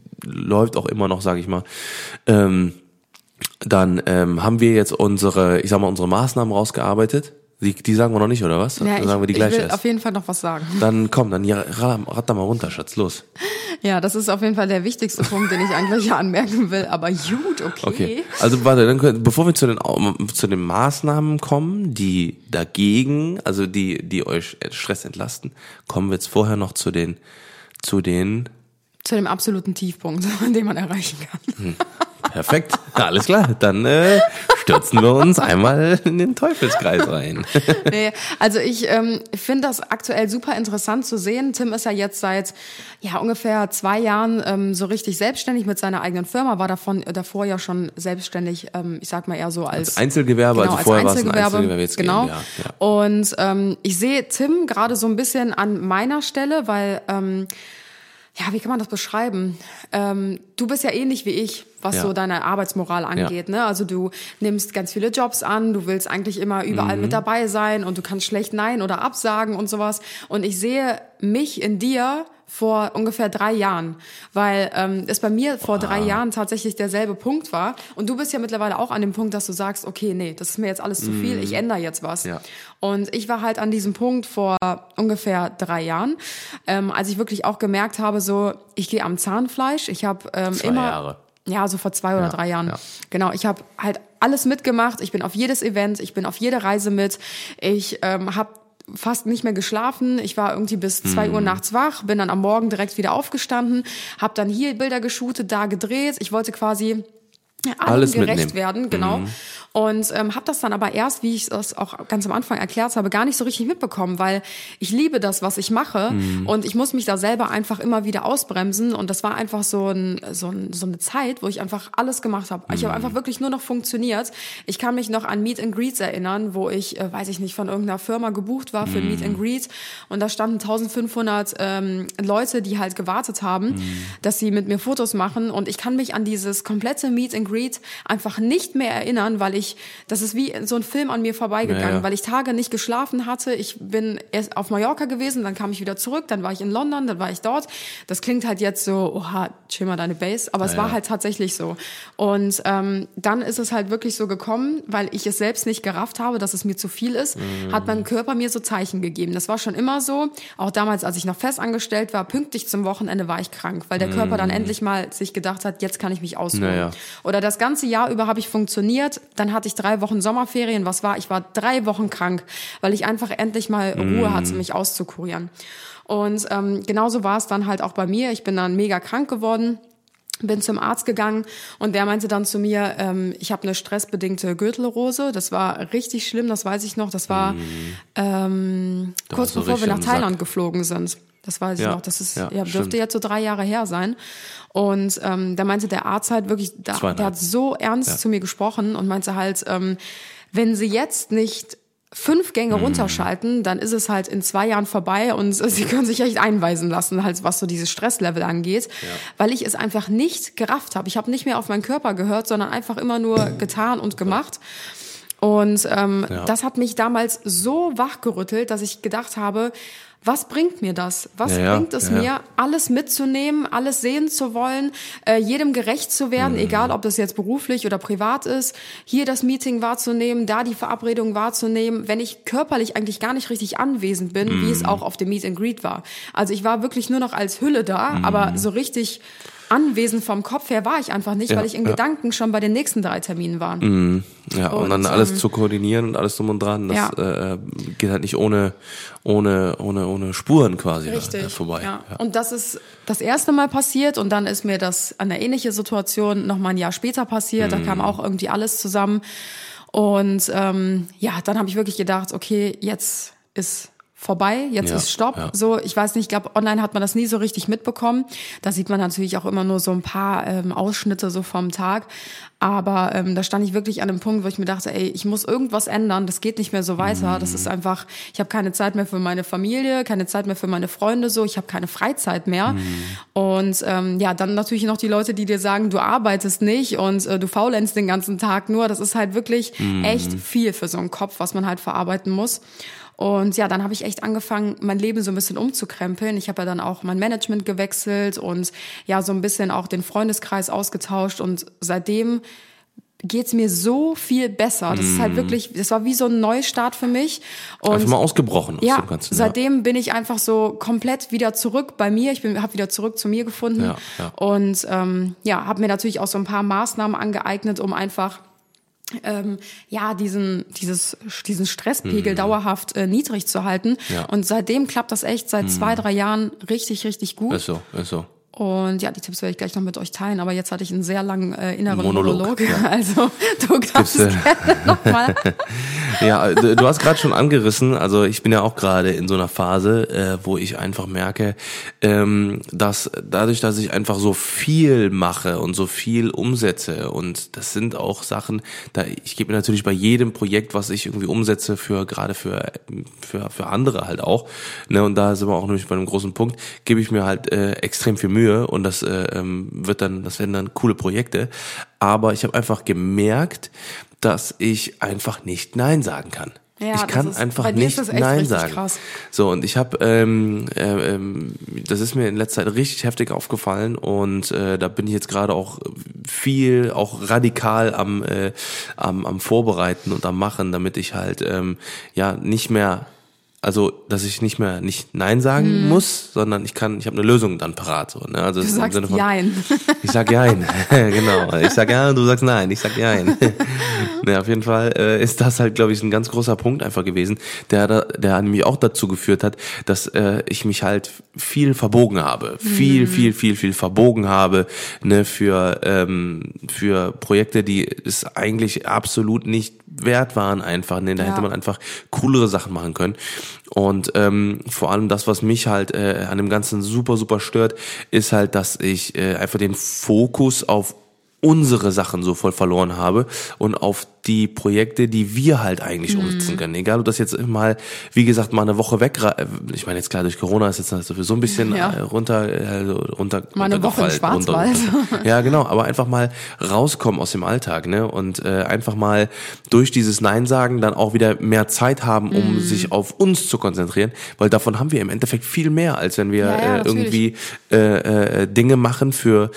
läuft auch immer noch, sage ich mal, ähm, dann ähm, haben wir jetzt unsere, ich sag mal, unsere Maßnahmen rausgearbeitet. Die, die sagen wir noch nicht, oder was? Ja, dann ich, sagen wir die gleich ich will erst. auf jeden Fall noch was sagen. Dann komm, dann ja, rat da mal runter, Schatz, los. Ja, das ist auf jeden Fall der wichtigste Punkt, den ich eigentlich anmerken will. Aber gut, okay. Okay. Also warte, dann können, bevor wir zu den zu den Maßnahmen kommen, die dagegen, also die die euch Stress entlasten, kommen wir jetzt vorher noch zu den zu den zu dem absoluten Tiefpunkt, den man erreichen kann. Hm. Perfekt, alles klar. Dann äh, stürzen wir uns einmal in den Teufelskreis rein. Nee, also ich ähm, finde das aktuell super interessant zu sehen. Tim ist ja jetzt seit ja ungefähr zwei Jahren ähm, so richtig selbstständig mit seiner eigenen Firma, war davon äh, davor ja schon selbstständig, ähm, ich sag mal eher so als, als Einzelgewerbe, genau, also vorher als Einzelgewerbe, war es ein Einzelgewerbe, jetzt genau. GmbH, ja. Und ähm, ich sehe Tim gerade so ein bisschen an meiner Stelle, weil ähm, ja, wie kann man das beschreiben? Ähm, du bist ja ähnlich wie ich, was ja. so deine Arbeitsmoral angeht. Ja. Ne? Also du nimmst ganz viele Jobs an, du willst eigentlich immer überall mhm. mit dabei sein und du kannst schlecht Nein oder absagen und sowas. Und ich sehe mich in dir vor ungefähr drei Jahren, weil ähm, es bei mir vor wow. drei Jahren tatsächlich derselbe Punkt war. Und du bist ja mittlerweile auch an dem Punkt, dass du sagst, okay, nee, das ist mir jetzt alles zu viel, ich ändere jetzt was. Ja. Und ich war halt an diesem Punkt vor ungefähr drei Jahren, ähm, als ich wirklich auch gemerkt habe, so, ich gehe am Zahnfleisch. Ich habe ähm, Zwei immer Jahre. Ja, so vor zwei oder Ja, drei Jahren. ja. Genau, ich habe halt alles mitgemacht. Ich bin auf jedes Event, ich bin auf jede Reise mit. Ich ähm, habe fast nicht mehr geschlafen. Ich war irgendwie bis zwei Mhm. Uhr nachts wach, bin dann am Morgen direkt wieder aufgestanden, habe dann hier Bilder geshootet, da gedreht. Ich wollte quasi allem Alles gerecht mitnehmen. werden, genau. Mhm. Und ähm, habe das dann aber erst, wie ich es auch ganz am Anfang erklärt habe, gar nicht so richtig mitbekommen, weil ich liebe das, was ich mache Mhm. und ich muss mich da selber einfach immer wieder ausbremsen und das war einfach so, ein, so, ein, so eine Zeit, wo ich einfach alles gemacht habe. Ich habe einfach wirklich nur noch funktioniert. Ich kann mich noch an Meet and Greets erinnern, wo ich, äh, weiß ich nicht, von irgendeiner Firma gebucht war für ein Meet and Greet und da standen eintausendfünfhundert ähm, Leute, die halt gewartet haben, Mhm. dass sie mit mir Fotos machen und ich kann mich an dieses komplette Meet and Greet einfach nicht mehr erinnern, weil ich, das ist wie so ein Film an mir vorbeigegangen, Ja, ja. weil ich Tage nicht geschlafen hatte. Ich bin erst auf Mallorca gewesen, dann kam ich wieder zurück, dann war ich in London, dann war ich dort. Das klingt halt jetzt so, oha, chill mal deine Base, aber es Ja, war ja. halt tatsächlich so. Und ähm, dann ist es halt wirklich so gekommen, weil ich es selbst nicht gerafft habe, dass es mir zu viel ist, Mhm. hat mein Körper mir so Zeichen gegeben. Das war schon immer so, auch damals, als ich noch festangestellt war, pünktlich zum Wochenende war ich krank, weil der Körper dann endlich mal sich gedacht hat, jetzt kann ich mich ausruhen. Ja, ja. Oder das ganze Jahr über habe ich funktioniert, dann hatte ich drei Wochen Sommerferien, was war? Ich war drei Wochen krank, weil ich einfach endlich mal Ruhe hatte, mich auszukurieren. Und ähm, genauso war es dann halt auch bei mir. Ich bin dann mega krank geworden, bin zum Arzt gegangen und der meinte dann zu mir, ähm, ich habe eine stressbedingte Gürtelrose. Das war richtig schlimm, das weiß ich noch. Das war ähm, Da kurz warst du bevor wir richtig nach am Sack. Thailand geflogen sind. Das weiß ich Ja, noch. Das ist ja, ja, dürfte stimmt. jetzt so drei Jahre her sein. Und ähm, da meinte der Arzt halt wirklich, da, Zweieinhalb. der hat so ernst Ja. zu mir gesprochen und meinte halt, ähm, wenn sie jetzt nicht fünf Gänge Mhm. runterschalten, dann ist es halt in zwei Jahren vorbei und äh, sie können sich echt einweisen lassen, halt was so dieses Stresslevel angeht, weil ich es einfach nicht gerafft habe. Ich habe nicht mehr auf meinen Körper gehört, sondern einfach immer nur getan und gemacht. Und ähm, Ja. das hat mich damals so wachgerüttelt, dass ich gedacht habe, was bringt mir das? Was Ja, ja, bringt es ja, ja. mir, alles mitzunehmen, alles sehen zu wollen, äh, jedem gerecht zu werden, Mhm. egal ob das jetzt beruflich oder privat ist, hier das Meeting wahrzunehmen, da die Verabredung wahrzunehmen, wenn ich körperlich eigentlich gar nicht richtig anwesend bin, Mhm. wie es auch auf dem Meet and Greet war. Also ich war wirklich nur noch als Hülle da, Mhm. aber so richtig anwesend vom Kopf her war ich einfach nicht, Ja, weil ich in ja. Gedanken schon bei den nächsten drei Terminen war. Mhm. Ja, und, Und, dann alles ähm, zu koordinieren und alles drum und dran, das Ja. äh, geht halt nicht ohne, ohne, ohne, ohne Spuren quasi Richtig. äh, vorbei. Ja. Ja. Und das ist das erste Mal passiert und dann ist mir das an eine ähnliche Situation noch mal ein Jahr später passiert. Da Mhm. kam auch irgendwie alles zusammen. Und ähm, ja, dann habe ich wirklich gedacht, okay, jetzt ist vorbei, jetzt Ja, ist Stopp. ja. So, ich weiß nicht, ich glaube, online hat man das nie so richtig mitbekommen. Da sieht man natürlich auch immer nur so ein paar ähm, Ausschnitte so vom Tag. Aber ähm, da stand ich wirklich an einem Punkt, wo ich mir dachte, ey, ich muss irgendwas ändern, das geht nicht mehr so weiter. Das ist einfach, ich habe keine Zeit mehr für meine Familie, keine Zeit mehr für meine Freunde, so, ich habe keine Freizeit mehr. Und ähm, ja, dann natürlich noch die Leute, die dir sagen, du arbeitest nicht und äh, du faulenzt den ganzen Tag nur. Das ist halt wirklich echt viel für so einen Kopf, was man halt verarbeiten muss. Und ja, dann habe ich echt angefangen, mein Leben so ein bisschen umzukrempeln. Ich habe ja dann auch mein Management gewechselt und ja, so ein bisschen auch den Freundeskreis ausgetauscht. Und seitdem geht's mir so viel besser. Das ist halt wirklich, das war wie so ein Neustart für mich. Und Einfach mal ausgebrochen aus ja, dem Ganzen. seitdem bin ich einfach so komplett wieder zurück bei mir. Ich bin, habe wieder zurück zu mir gefunden. Ja, ja. Und ähm, ja, habe mir natürlich auch so ein paar Maßnahmen angeeignet, um einfach ähm, ja, diesen, dieses, diesen Stresspegel dauerhaft äh, niedrig zu halten. Ja. Und seitdem klappt das echt seit zwei, drei Jahren richtig, richtig gut. Ist so, ist so. Und ja, die Tipps werde ich gleich noch mit euch teilen, aber jetzt hatte ich einen sehr langen äh, inneren Monolog, Monolog. ja. Also du kannst Gibt's, es äh, gerne nochmal. Ja, du du hast gerade schon angerissen, also ich bin ja auch gerade in so einer Phase, äh, wo ich einfach merke, ähm, dass dadurch, dass ich einfach so viel mache und so viel umsetze und das sind auch Sachen, da ich gebe mir natürlich bei jedem Projekt, was ich irgendwie umsetze, für gerade für für für andere halt auch, ne, und da sind wir auch nämlich bei einem großen Punkt, gebe ich mir halt äh, extrem viel Mühe und das äh, ähm, wird dann, das werden dann coole Projekte, aber ich habe einfach gemerkt, dass ich einfach nicht Nein sagen kann. Ja, ich das kann ist- einfach bei dir nicht ist das echt Nein richtig sagen. krass. So, und ich habe, ähm, äh, ähm, das ist mir in letzter Zeit richtig heftig aufgefallen und äh, da bin ich jetzt gerade auch viel, auch radikal am, äh, am, am Vorbereiten und am Machen, damit ich halt ähm, ja nicht mehr also, dass ich nicht mehr nicht Nein sagen mm. muss, sondern ich kann, ich habe eine Lösung dann parat. So, ne? Also du sagst im Sinne von, Jein. Ich sag Jein, genau. Ich sag Ja und du sagst Nein. Ich sag Jein. Ne, auf jeden Fall äh, ist das halt, glaube ich, ein ganz großer Punkt einfach gewesen, der da, der nämlich auch dazu geführt hat, dass äh, ich mich halt viel verbogen habe, mm. viel, viel, viel, viel verbogen habe, ne, für ähm, für Projekte, die es eigentlich absolut nicht wert waren, einfach. Ne, da ja. hätte man einfach coolere Sachen machen können. Und ähm, vor allem das, was mich halt äh, an dem Ganzen super, super stört, ist halt, dass ich äh, einfach den Fokus auf unsere Sachen so voll verloren habe und auf die Projekte, die wir halt eigentlich mhm. umsetzen können. Egal, ob das jetzt mal, wie gesagt, mal eine Woche weg, ich meine jetzt klar, durch Corona ist jetzt sowieso ein bisschen ja. runter, also runter, mal eine Woche im Schwarzwald. Runter. Ja, genau, aber einfach mal rauskommen aus dem Alltag, ne, und äh, einfach mal durch dieses Nein sagen dann auch wieder mehr Zeit haben, um mhm. sich auf uns zu konzentrieren, weil davon haben wir im Endeffekt viel mehr, als wenn wir ja, ja, äh, irgendwie äh, äh, Dinge machen für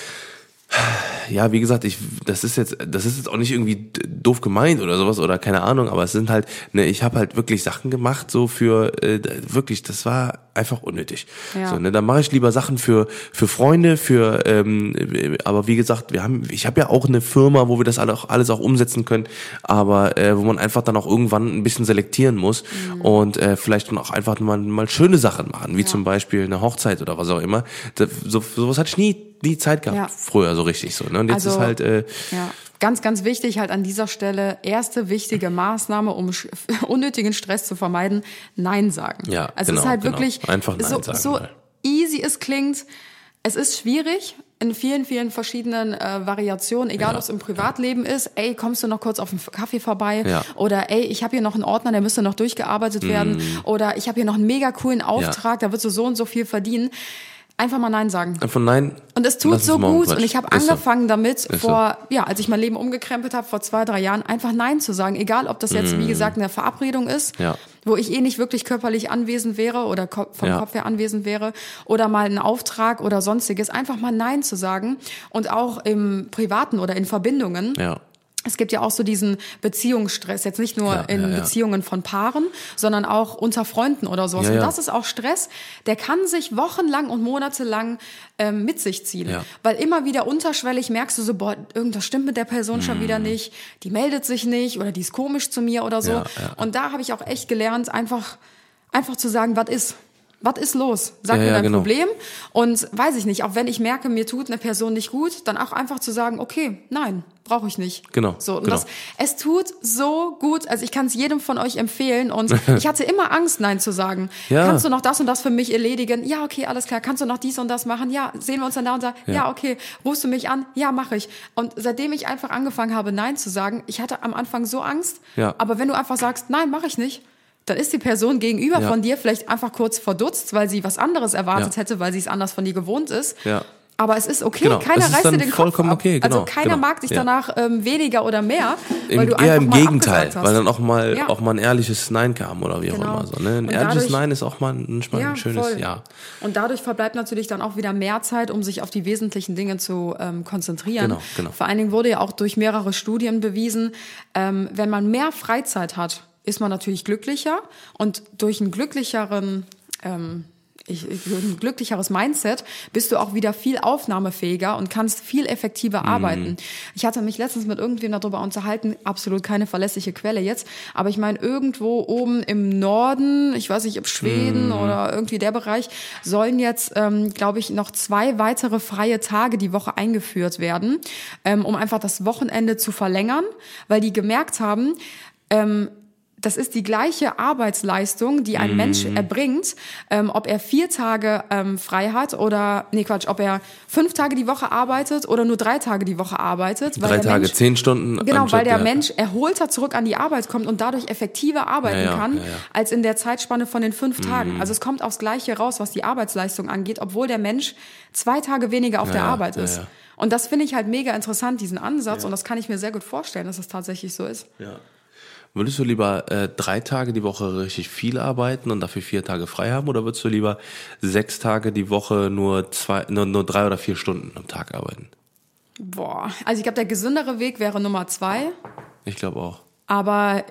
ja, wie gesagt, ich, das ist jetzt, das ist jetzt auch nicht irgendwie doof gemeint oder sowas oder keine Ahnung, aber es sind halt, ne, ich habe halt wirklich Sachen gemacht, so für, äh, wirklich, das war einfach unnötig. Ja. So, ne, dann mache ich lieber Sachen für für Freunde, für, ähm, aber wie gesagt, wir haben, ich habe ja auch eine Firma, wo wir das alle auch, alles auch umsetzen können, aber äh, wo man einfach dann auch irgendwann ein bisschen selektieren muss mhm. und äh, vielleicht dann auch einfach mal mal schöne Sachen machen, wie ja. zum Beispiel eine Hochzeit oder was auch immer. Das, so, sowas hatte ich nie nie Zeit gehabt ja. früher so richtig so, ne? Und jetzt also, ist halt äh, ja. ganz, ganz wichtig halt an dieser Stelle, erste wichtige Maßnahme, um sch- unnötigen Stress zu vermeiden, Nein sagen. Ja, also genau, es ist halt genau. wirklich Einfach Nein so, sagen, so easy es klingt, es ist schwierig in vielen, vielen verschiedenen äh, Variationen, egal ja. ob es im Privatleben ist, ey, kommst du noch kurz auf einen Kaffee vorbei ja. oder ey, ich habe hier noch einen Ordner, der müsste noch durchgearbeitet mm. werden oder ich habe hier noch einen mega coolen Auftrag, ja. da würdest du so und so viel verdienen. Einfach mal Nein sagen. Einfach Nein. Und es tut so gut. Und ich habe angefangen so. damit, ist vor, so. ja, als ich mein Leben umgekrempelt habe, vor zwei, drei Jahren, einfach Nein zu sagen. Egal, ob das jetzt, mm. wie gesagt, eine Verabredung ist, ja. wo ich eh nicht wirklich körperlich anwesend wäre oder vom ja. Kopf her anwesend wäre oder mal ein Auftrag oder sonstiges. Einfach mal Nein zu sagen. Und auch im Privaten oder in Verbindungen. Ja. Es gibt ja auch so diesen Beziehungsstress, jetzt nicht nur ja, in ja, ja. Beziehungen von Paaren, sondern auch unter Freunden oder sowas. Ja, und ja. das ist auch Stress, der kann sich wochenlang und monatelang ähm, mit sich ziehen. Ja. Weil immer wieder unterschwellig merkst du so, boah, irgendwas stimmt mit der Person mm. schon wieder nicht, die meldet sich nicht oder die ist komisch zu mir oder so. Ja, ja. Und da habe ich auch echt gelernt, einfach, einfach zu sagen, was ist. Was ist los? Sag ja, mir ja, dein genau. Problem. Und weiß ich nicht, auch wenn ich merke, mir tut eine Person nicht gut, dann auch einfach zu sagen, okay, nein, brauche ich nicht. Genau. So, und genau. das, es tut so gut, also ich kann es jedem von euch empfehlen und ich hatte immer Angst, Nein zu sagen. Ja. Kannst du noch das und das für mich erledigen? Ja, okay, alles klar. Kannst du noch dies und das machen? Ja, sehen wir uns dann da und da? Ja, ja okay. Rufst du mich an? Ja, mache ich. Und seitdem ich einfach angefangen habe, Nein zu sagen, ich hatte am Anfang so Angst, ja. aber wenn du einfach sagst, nein, mache ich nicht, dann ist die Person gegenüber ja. von dir vielleicht einfach kurz verdutzt, weil sie was anderes erwartet ja. hätte, weil sie es anders von dir gewohnt ist. Ja. Aber es ist okay, genau. keiner reißt dir den Kopf ab. Okay, genau, also keiner genau. mag dich ja. danach ähm, weniger oder mehr, Im, weil du eher einfach im mal Gegenteil, hast. weil dann auch mal ja. auch mal ein ehrliches Nein kam oder wie auch genau. immer so. Ne? Ein und ehrliches dadurch, Nein ist auch mal ein, mal ja, ein schönes voll. Ja. Und dadurch verbleibt natürlich dann auch wieder mehr Zeit, um sich auf die wesentlichen Dinge zu ähm, konzentrieren. Genau, genau. Vor allen Dingen wurde ja auch durch mehrere Studien bewiesen, ähm, wenn man mehr Freizeit hat, ist man natürlich glücklicher und durch einen glücklicheren ähm, Ich, ich, ein glücklicheres Mindset, bist du auch wieder viel aufnahmefähiger und kannst viel effektiver mm. arbeiten. Ich hatte mich letztens mit irgendwem darüber unterhalten, absolut keine verlässliche Quelle jetzt, aber ich meine, irgendwo oben im Norden, ich weiß nicht, ob Schweden mm. oder irgendwie der Bereich, sollen jetzt, ähm, glaube ich, noch zwei weitere freie Tage die Woche eingeführt werden, ähm, um einfach das Wochenende zu verlängern, weil die gemerkt haben, ähm, das ist die gleiche Arbeitsleistung, die ein mm. Mensch erbringt, ähm, ob er vier Tage ähm, frei hat oder, nee Quatsch, ob er fünf Tage die Woche arbeitet oder nur drei Tage die Woche arbeitet. Weil drei der Tage, Mensch, zehn Stunden. Genau, weil der ja. Mensch erholter zurück an die Arbeit kommt und dadurch effektiver arbeiten ja, ja, kann, ja, ja. als in der Zeitspanne von den fünf mm. Tagen. Also es kommt aufs Gleiche raus, was die Arbeitsleistung angeht, obwohl der Mensch zwei Tage weniger auf ja, der ja, Arbeit ja, ist. ja. Und das finde ich halt mega interessant, diesen Ansatz, ja. und das kann ich mir sehr gut vorstellen, dass es tatsächlich so ist. Ja. Würdest du lieber äh, drei Tage die Woche richtig viel arbeiten und dafür vier Tage frei haben, oder würdest du lieber sechs Tage die Woche nur zwei, nur, nur drei oder vier Stunden am Tag arbeiten? Boah, also ich glaube, der gesündere Weg wäre Nummer zwei. Ich glaube auch. Aber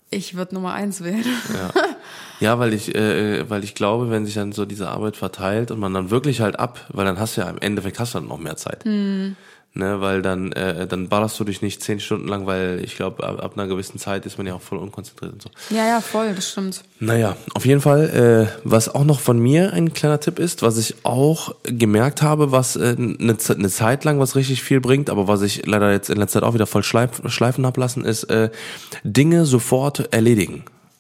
Ich würde Nummer eins wählen. Ja, ja weil ich äh, weil ich glaube, wenn sich dann so diese Arbeit verteilt und man dann wirklich halt ab, weil dann hast du ja im Endeffekt hast du dann noch mehr Zeit. Mhm. Ne, weil dann äh, dann ballerst du dich nicht zehn Stunden lang, weil ich glaube, ab, ab einer gewissen Zeit ist man ja auch voll unkonzentriert und so. Ja, ja, voll, das stimmt. Naja, auf jeden Fall, äh, was auch noch von mir ein kleiner Tipp ist, was ich auch gemerkt habe, was äh, eine, eine Zeit lang was richtig viel bringt, aber was ich leider jetzt in letzter Zeit auch wieder voll schleif, schleifen hab lassen, ist äh, Dinge sofort erledigen.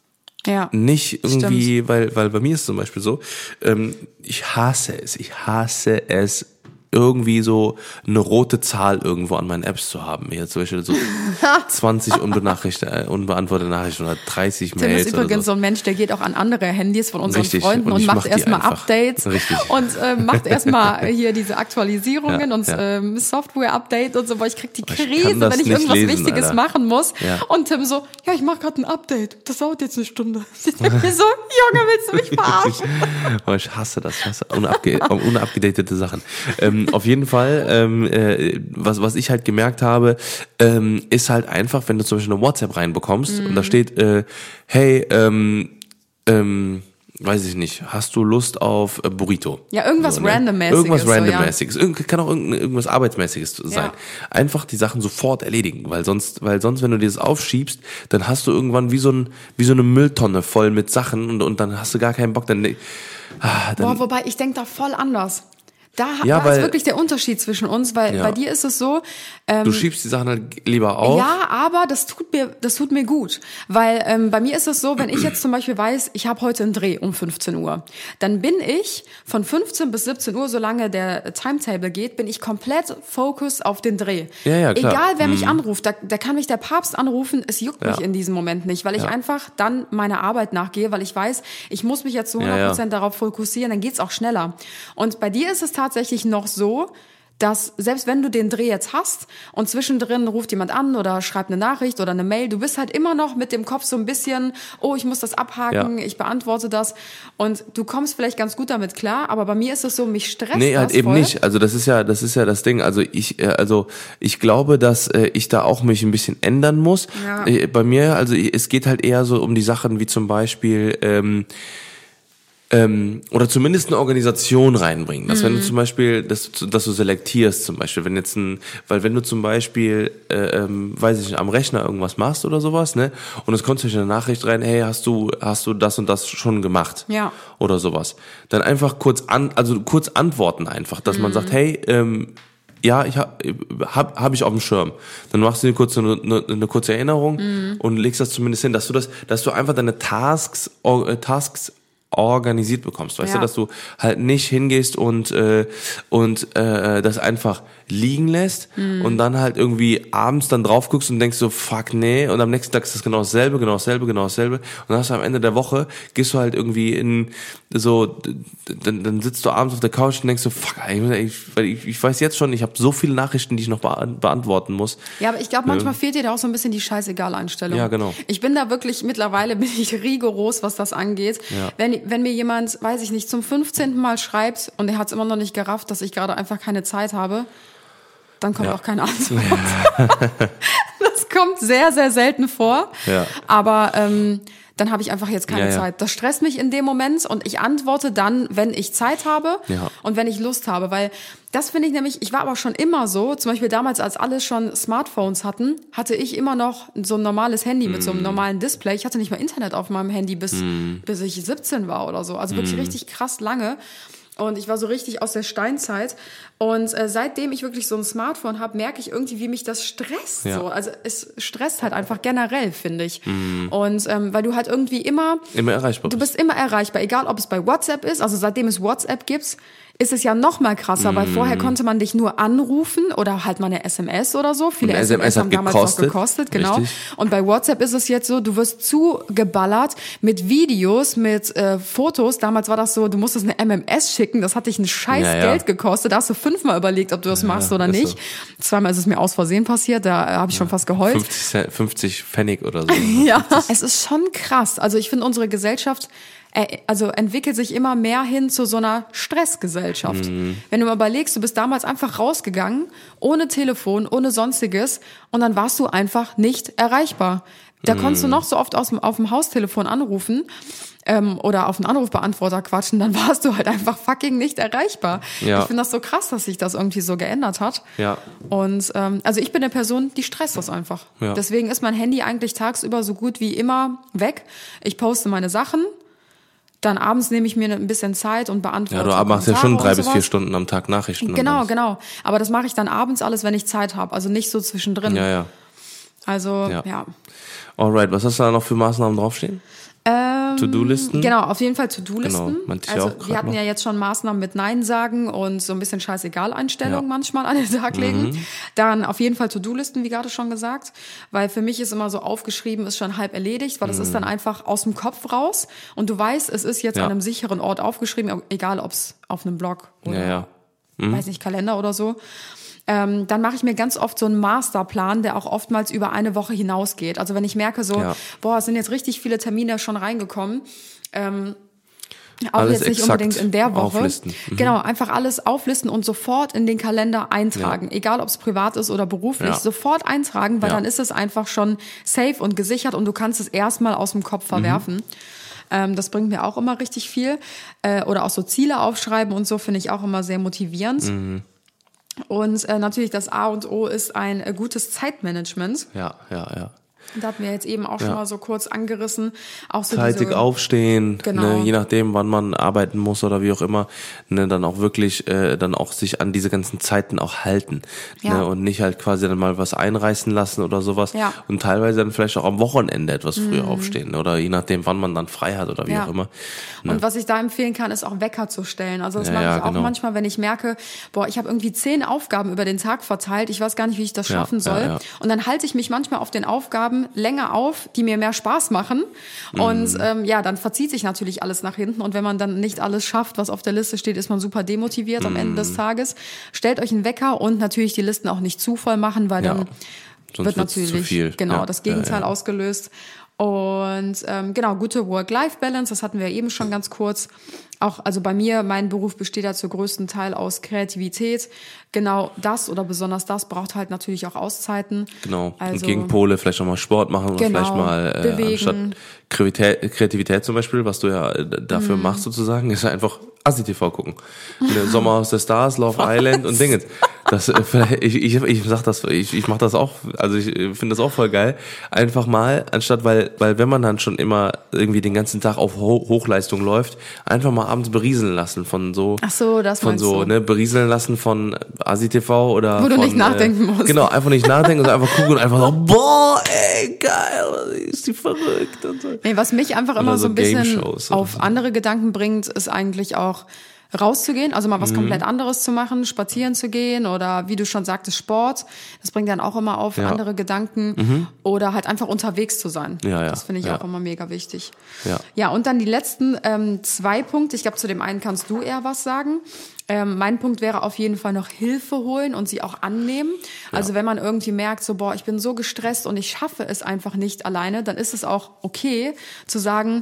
Ja, nicht irgendwie, stimmt. weil weil bei mir ist zum Beispiel so, ähm, ich hasse es, ich hasse es, irgendwie so eine rote Zahl irgendwo an meinen Apps zu haben. Hier zum Beispiel so zwanzig unbenachrichtigte, unbeantwortete Nachrichten oder dreißig Tim Mails. Tim ist übrigens so. so ein Mensch, der geht auch an andere Handys von unseren Richtig. Freunden und, und macht erstmal Updates Richtig. und äh, macht erstmal hier diese Aktualisierungen ja, und ja. ähm, Software-Update und so, weil ich krieg die Krise, ich wenn ich irgendwas lesen, Wichtiges Alter. machen muss. Ja. Und Tim so, ja, ich mache gerade ein Update. Das dauert jetzt eine Stunde. Ich denke mir so, Junge, willst du mich verarschen? Ich hasse das, ich hasse unabge unabgedatete Sachen. Ähm, auf jeden Fall, ähm, äh, was, was ich halt gemerkt habe, ähm, ist halt einfach, wenn du zum Beispiel eine WhatsApp reinbekommst mhm. und da steht, äh, hey, ähm, ähm, weiß ich nicht, hast du Lust auf äh, Burrito? Ja, irgendwas so, ne? Randommäßiges. Irgendwas Randommäßiges. So, ja. Irgend, kann auch irgend, irgendwas Arbeitsmäßiges sein. Ja. Einfach die Sachen sofort erledigen, weil sonst, weil sonst, wenn du dir das aufschiebst, dann hast du irgendwann wie so ein, wie so eine Mülltonne voll mit Sachen und, und dann hast du gar keinen Bock, dann, ah, dann Boah, wobei ich denke da voll anders. Da, ja, da weil, ist wirklich der Unterschied zwischen uns, weil ja. bei dir ist es so. Ähm, du schiebst die Sachen halt lieber auf. Ja, aber das tut mir, das tut mir gut, weil ähm, bei mir ist es so, wenn ich jetzt zum Beispiel weiß, ich habe heute einen Dreh um fünfzehn Uhr, dann bin ich von fünfzehn bis siebzehn Uhr, solange der Timetable geht, bin ich komplett focused auf den Dreh. Ja, ja, klar. Egal, wer mhm. mich anruft, da, da kann mich der Papst anrufen, es juckt ja. mich in diesem Moment nicht, weil ich ja. einfach dann meiner Arbeit nachgehe, weil ich weiß, ich muss mich jetzt zu hundert Prozent ja, ja. darauf fokussieren, dann geht's auch schneller. Und bei dir ist es tatsächlich noch so, so, dass selbst wenn du den Dreh jetzt hast und zwischendrin ruft jemand an oder schreibt eine Nachricht oder eine Mail, du bist halt immer noch mit dem Kopf so ein bisschen, oh, ich muss das abhaken, ja. ich beantworte das und du kommst vielleicht ganz gut damit klar, aber bei mir ist es so, mich stresst nee, halt das eben voll. nicht. Also das ist ja, das ist ja das Ding. Also ich, also ich glaube, dass äh, ich da auch mich ein bisschen ändern muss. Ja. Äh, bei mir, also es geht halt eher so um die Sachen wie zum Beispiel ähm, Ähm, oder zumindest eine Organisation reinbringen. Dass mhm. wenn du zum Beispiel, dass, dass du selektierst zum Beispiel, wenn jetzt ein, weil wenn du zum Beispiel, äh, ähm, weiß ich nicht, am Rechner irgendwas machst oder sowas, ne, und es kommt durch eine Nachricht rein, hey, hast du, hast du das und das schon gemacht? Ja. Oder sowas. Dann einfach kurz an, also kurz antworten einfach, dass mhm. man sagt, hey, ähm, ja, ich hab, hab, hab ich auf dem Schirm. Dann machst du eine kurze, eine, eine kurze Erinnerung mhm. und legst das zumindest hin, dass du das, dass du einfach deine Tasks, äh, Tasks organisiert bekommst, weißt ja. du, dass du halt nicht hingehst und äh, und äh, das einfach liegen lässt mhm. und dann halt irgendwie abends dann drauf guckst und denkst so, fuck, nee, und am nächsten Tag ist das genau dasselbe, genau dasselbe, genau dasselbe und dann hast du am Ende der Woche, gehst du halt irgendwie in so, dann, dann sitzt du abends auf der Couch und denkst so, fuck, ich, ich, ich weiß jetzt schon, ich habe so viele Nachrichten, die ich noch beantworten muss. Ja, aber ich glaube, manchmal ähm, fehlt dir da auch so ein bisschen die Scheißegal-Einstellung. Ja, genau. Ich bin da wirklich, mittlerweile bin ich rigoros, was das angeht. Ja. Wenn, wenn mir jemand, weiß ich nicht, zum fünfzehnten Mal schreibt und er hat es immer noch nicht gerafft, dass ich gerade einfach keine Zeit habe, dann kommt ja. auch keine Antwort. Ja. Das kommt sehr, sehr selten vor. Ja. Aber ähm, dann habe ich einfach jetzt keine ja, ja. Zeit. Das stresst mich in dem Moment und ich antworte dann, wenn ich Zeit habe ja. und wenn ich Lust habe, weil das finde ich nämlich, ich war aber schon immer so, zum Beispiel damals, als alle schon Smartphones hatten, hatte ich immer noch so ein normales Handy mm. mit so einem normalen Display. Ich hatte nicht mal Internet auf meinem Handy, bis, mm. bis ich siebzehn war oder so. Also wirklich mm. richtig krass lange. Und ich war so richtig aus der Steinzeit. Und äh, seitdem ich wirklich so ein Smartphone habe, merke ich irgendwie, wie mich das stresst. Ja. So. Also es stresst halt einfach generell, finde ich. Mhm. Und ähm, weil du halt irgendwie immer... Immer erreichbar Du bist immer erreichbar, egal ob es bei WhatsApp ist. Also seitdem es WhatsApp gibt, ist es ja noch mal krasser, mm. weil vorher konnte man dich nur anrufen oder halt mal eine S M S oder so. Viele S M S haben damals noch gekostet, genau. Richtig. Und bei WhatsApp ist es jetzt so, du wirst zugeballert mit Videos, mit äh, Fotos. Damals war das so, du musstest eine M M S schicken, das hat dich ein scheiß ja, ja. Geld gekostet. Da hast du fünfmal überlegt, ob du das ja, machst oder nicht. So. Zweimal ist es mir aus Versehen passiert, da äh, habe ich ja. schon fast geheult. fünfzig, fünfzig Pfennig oder so. Ja, es ist schon krass. Also ich finde, unsere Gesellschaft äh, also entwickelt sich immer mehr hin zu so einer Stressgesellschaft. Mhm. Wenn du mal überlegst, du bist damals einfach rausgegangen, ohne Telefon, ohne Sonstiges, und dann warst du einfach nicht erreichbar. Da mhm. konntest du noch so oft aus dem, auf dem Haustelefon anrufen ähm, oder auf einen Anrufbeantworter quatschen, dann warst du halt einfach fucking nicht erreichbar. Ja. Ich finde das so krass, dass sich das irgendwie so geändert hat. Ja. Und ähm, also ich bin eine Person, die stresst das einfach. Ja. Deswegen ist mein Handy eigentlich tagsüber so gut wie immer weg. Ich poste meine Sachen. Dann abends nehme ich mir ein bisschen Zeit und beantworte. Ja, du machst ja schon drei bis vier Stunden am Tag Nachrichten. Genau, genau. Aber das mache ich dann abends alles, wenn ich Zeit habe. Also nicht so zwischendrin. Ja, ja. Also, ja. ja. Alright, was hast du da noch für Maßnahmen draufstehen? Ähm, To-Do-Listen? Genau, auf jeden Fall To-Do-Listen. Genau, also auch wir hatten noch. ja jetzt schon Maßnahmen mit Nein sagen und so ein bisschen Scheißegal-Einstellung ja. manchmal an den Tag legen. Mhm. Dann auf jeden Fall To-Do-Listen, wie gerade schon gesagt. Weil für mich ist immer so aufgeschrieben, ist schon halb erledigt, weil das mhm. ist dann einfach aus dem Kopf raus. Und du weißt, es ist jetzt ja. an einem sicheren Ort aufgeschrieben, egal ob es auf einem Blog oder, ja, ja. Mhm. weiß nicht, Kalender oder so. Ähm, dann mache ich mir ganz oft so einen Masterplan, der auch oftmals über eine Woche hinausgeht. Also wenn ich merke so, ja. boah, es sind jetzt richtig viele Termine schon reingekommen, ähm, auch alles jetzt nicht unbedingt in der Woche. Auflisten. Mhm. Genau, einfach alles auflisten und sofort in den Kalender eintragen. Ja. Egal, ob es privat ist oder beruflich, ja. sofort eintragen, weil ja. dann ist es einfach schon safe und gesichert und du kannst es erstmal aus dem Kopf verwerfen. Mhm. Ähm, das bringt mir auch immer richtig viel. Äh, oder auch so Ziele aufschreiben und so finde ich auch immer sehr motivierend. Mhm. Und äh, natürlich das A und O ist ein äh, gutes Zeitmanagement. Ja, ja, ja. Da hatten wir jetzt eben auch ja. schon mal so kurz angerissen. Auch so zeitig diese, aufstehen, genau. ne, je nachdem, wann man arbeiten muss oder wie auch immer, ne, dann auch wirklich, äh, dann auch sich an diese ganzen Zeiten auch halten, ja. ne, und nicht halt quasi dann mal was einreißen lassen oder sowas ja. und teilweise dann vielleicht auch am Wochenende etwas früher mhm. aufstehen oder je nachdem, wann man dann frei hat oder wie ja. auch immer. Ne. Und was ich da empfehlen kann, ist auch Wecker zu stellen. Also das ja, mache ja, ich auch genau. manchmal, wenn ich merke, boah, ich habe irgendwie zehn Aufgaben über den Tag verteilt, ich weiß gar nicht, wie ich das ja, schaffen soll. Ja, ja. Und dann halte ich mich manchmal auf den Aufgaben länger auf, die mir mehr Spaß machen. Und mm. ähm, ja, dann verzieht sich natürlich alles nach hinten. Und wenn man dann nicht alles schafft, was auf der Liste steht, ist man super demotiviert mm. am Ende des Tages. Stellt euch einen Wecker und natürlich die Listen auch nicht zu voll machen, weil ja. dann Sonst wird natürlich zu viel. genau ja. das Gegenteil ja, ja. ausgelöst. Und ähm, genau, gute Work-Life-Balance, das hatten wir eben schon ganz kurz. Auch, also bei mir, mein Beruf besteht ja zu größten Teil aus Kreativität. Genau das oder besonders das braucht halt natürlich auch Auszeiten. Genau, also, und Gegenpole, vielleicht auch mal Sport machen oder genau, vielleicht mal äh, bewegen. Anstatt Kreativität, Kreativität zum Beispiel, was du ja dafür mm. machst sozusagen, ist ja einfach Assi-T V gucken. Sommerhaus der Stars, Love Island und Dingens. Das, ich, ich, ich sag das, ich, ich mach das auch, also ich finde das auch voll geil. Einfach mal, anstatt, weil, weil wenn man dann schon immer irgendwie den ganzen Tag auf Ho- Hochleistung läuft, einfach mal abends berieseln lassen von so, Ach so, das von so, du. ne, berieseln lassen von Assi-T V oder wo du von, nicht nachdenken äh, musst. Genau, einfach nicht nachdenken, sondern einfach gucken und einfach so, boah, ey, geil, ist die verrückt und so. Nee, was mich einfach immer oder so ein bisschen auf so. andere Gedanken bringt, ist eigentlich auch rauszugehen, also mal was mhm. komplett anderes zu machen, spazieren zu gehen oder wie du schon sagtest, Sport. Das bringt dann auch immer auf ja. andere Gedanken mhm. oder halt einfach unterwegs zu sein. Ja, ja. Das finde ich ja. auch immer mega wichtig. Ja, ja und dann die letzten ähm, zwei Punkte. Ich glaube, zu dem einen kannst du eher was sagen. Ähm, mein Punkt wäre auf jeden Fall noch Hilfe holen und sie auch annehmen. Ja. Also wenn man irgendwie merkt, so boah, ich bin so gestresst und ich schaffe es einfach nicht alleine, dann ist es auch okay zu sagen,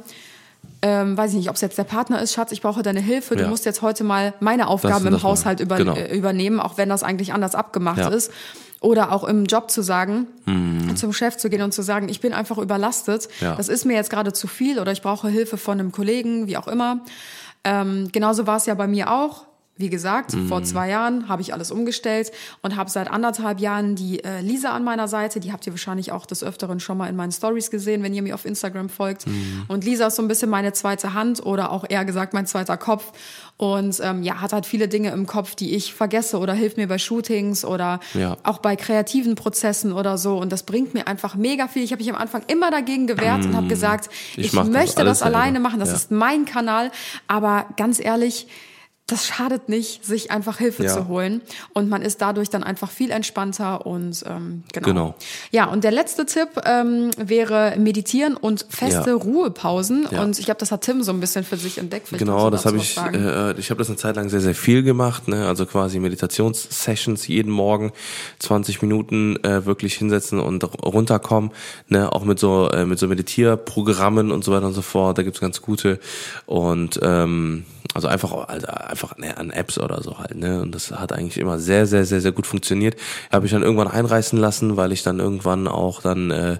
Ähm, weiß ich nicht, ob es jetzt der Partner ist, Schatz, ich brauche deine Hilfe, du ja. musst jetzt heute mal meine Aufgaben im Haushalt über, genau. äh, übernehmen, auch wenn das eigentlich anders abgemacht ja. ist. Oder auch im Job zu sagen, mhm. zum Chef zu gehen und zu sagen, ich bin einfach überlastet, ja. das ist mir jetzt gerade zu viel oder ich brauche Hilfe von einem Kollegen, wie auch immer. Ähm, genauso war es ja bei mir auch. Wie gesagt, mhm. vor zwei Jahren habe ich alles umgestellt und habe seit anderthalb Jahren die äh, Lisa an meiner Seite. Die habt ihr wahrscheinlich auch des Öfteren schon mal in meinen Stories gesehen, wenn ihr mir auf Instagram folgt. Mhm. Und Lisa ist so ein bisschen meine zweite Hand oder auch eher gesagt mein zweiter Kopf. Und ähm, ja, hat halt viele Dinge im Kopf, die ich vergesse oder hilft mir bei Shootings oder ja. auch bei kreativen Prozessen oder so. Und das bringt mir einfach mega viel. Ich habe mich am Anfang immer dagegen gewehrt mhm. und habe gesagt, ich, ich möchte das, das alleine machen. Das ja. ist mein Kanal. Aber ganz ehrlich, das schadet nicht, sich einfach Hilfe Ja. zu holen. Und man ist dadurch dann einfach viel entspannter und ähm, genau. Genau. Ja, und der letzte Tipp ähm, wäre meditieren und feste Ja. Ruhepausen. Ja. Und ich glaube, das hat Tim so ein bisschen für sich entdeckt. Vielleicht Genau, kannst das du habe dazu ich, was sagen. äh, ich habe das eine Zeit lang sehr, sehr viel gemacht, ne? Also quasi Meditationssessions jeden Morgen, zwanzig Minuten äh, wirklich hinsetzen und runterkommen, ne? Auch mit so äh, mit so Meditierprogrammen und so weiter und so fort, da gibt's ganz gute und ähm, also einfach also einfach ne, an Apps oder so halt, ne? Und das hat eigentlich immer sehr, sehr, sehr, sehr gut funktioniert. Habe ich dann irgendwann einreißen lassen, weil ich dann irgendwann auch dann äh,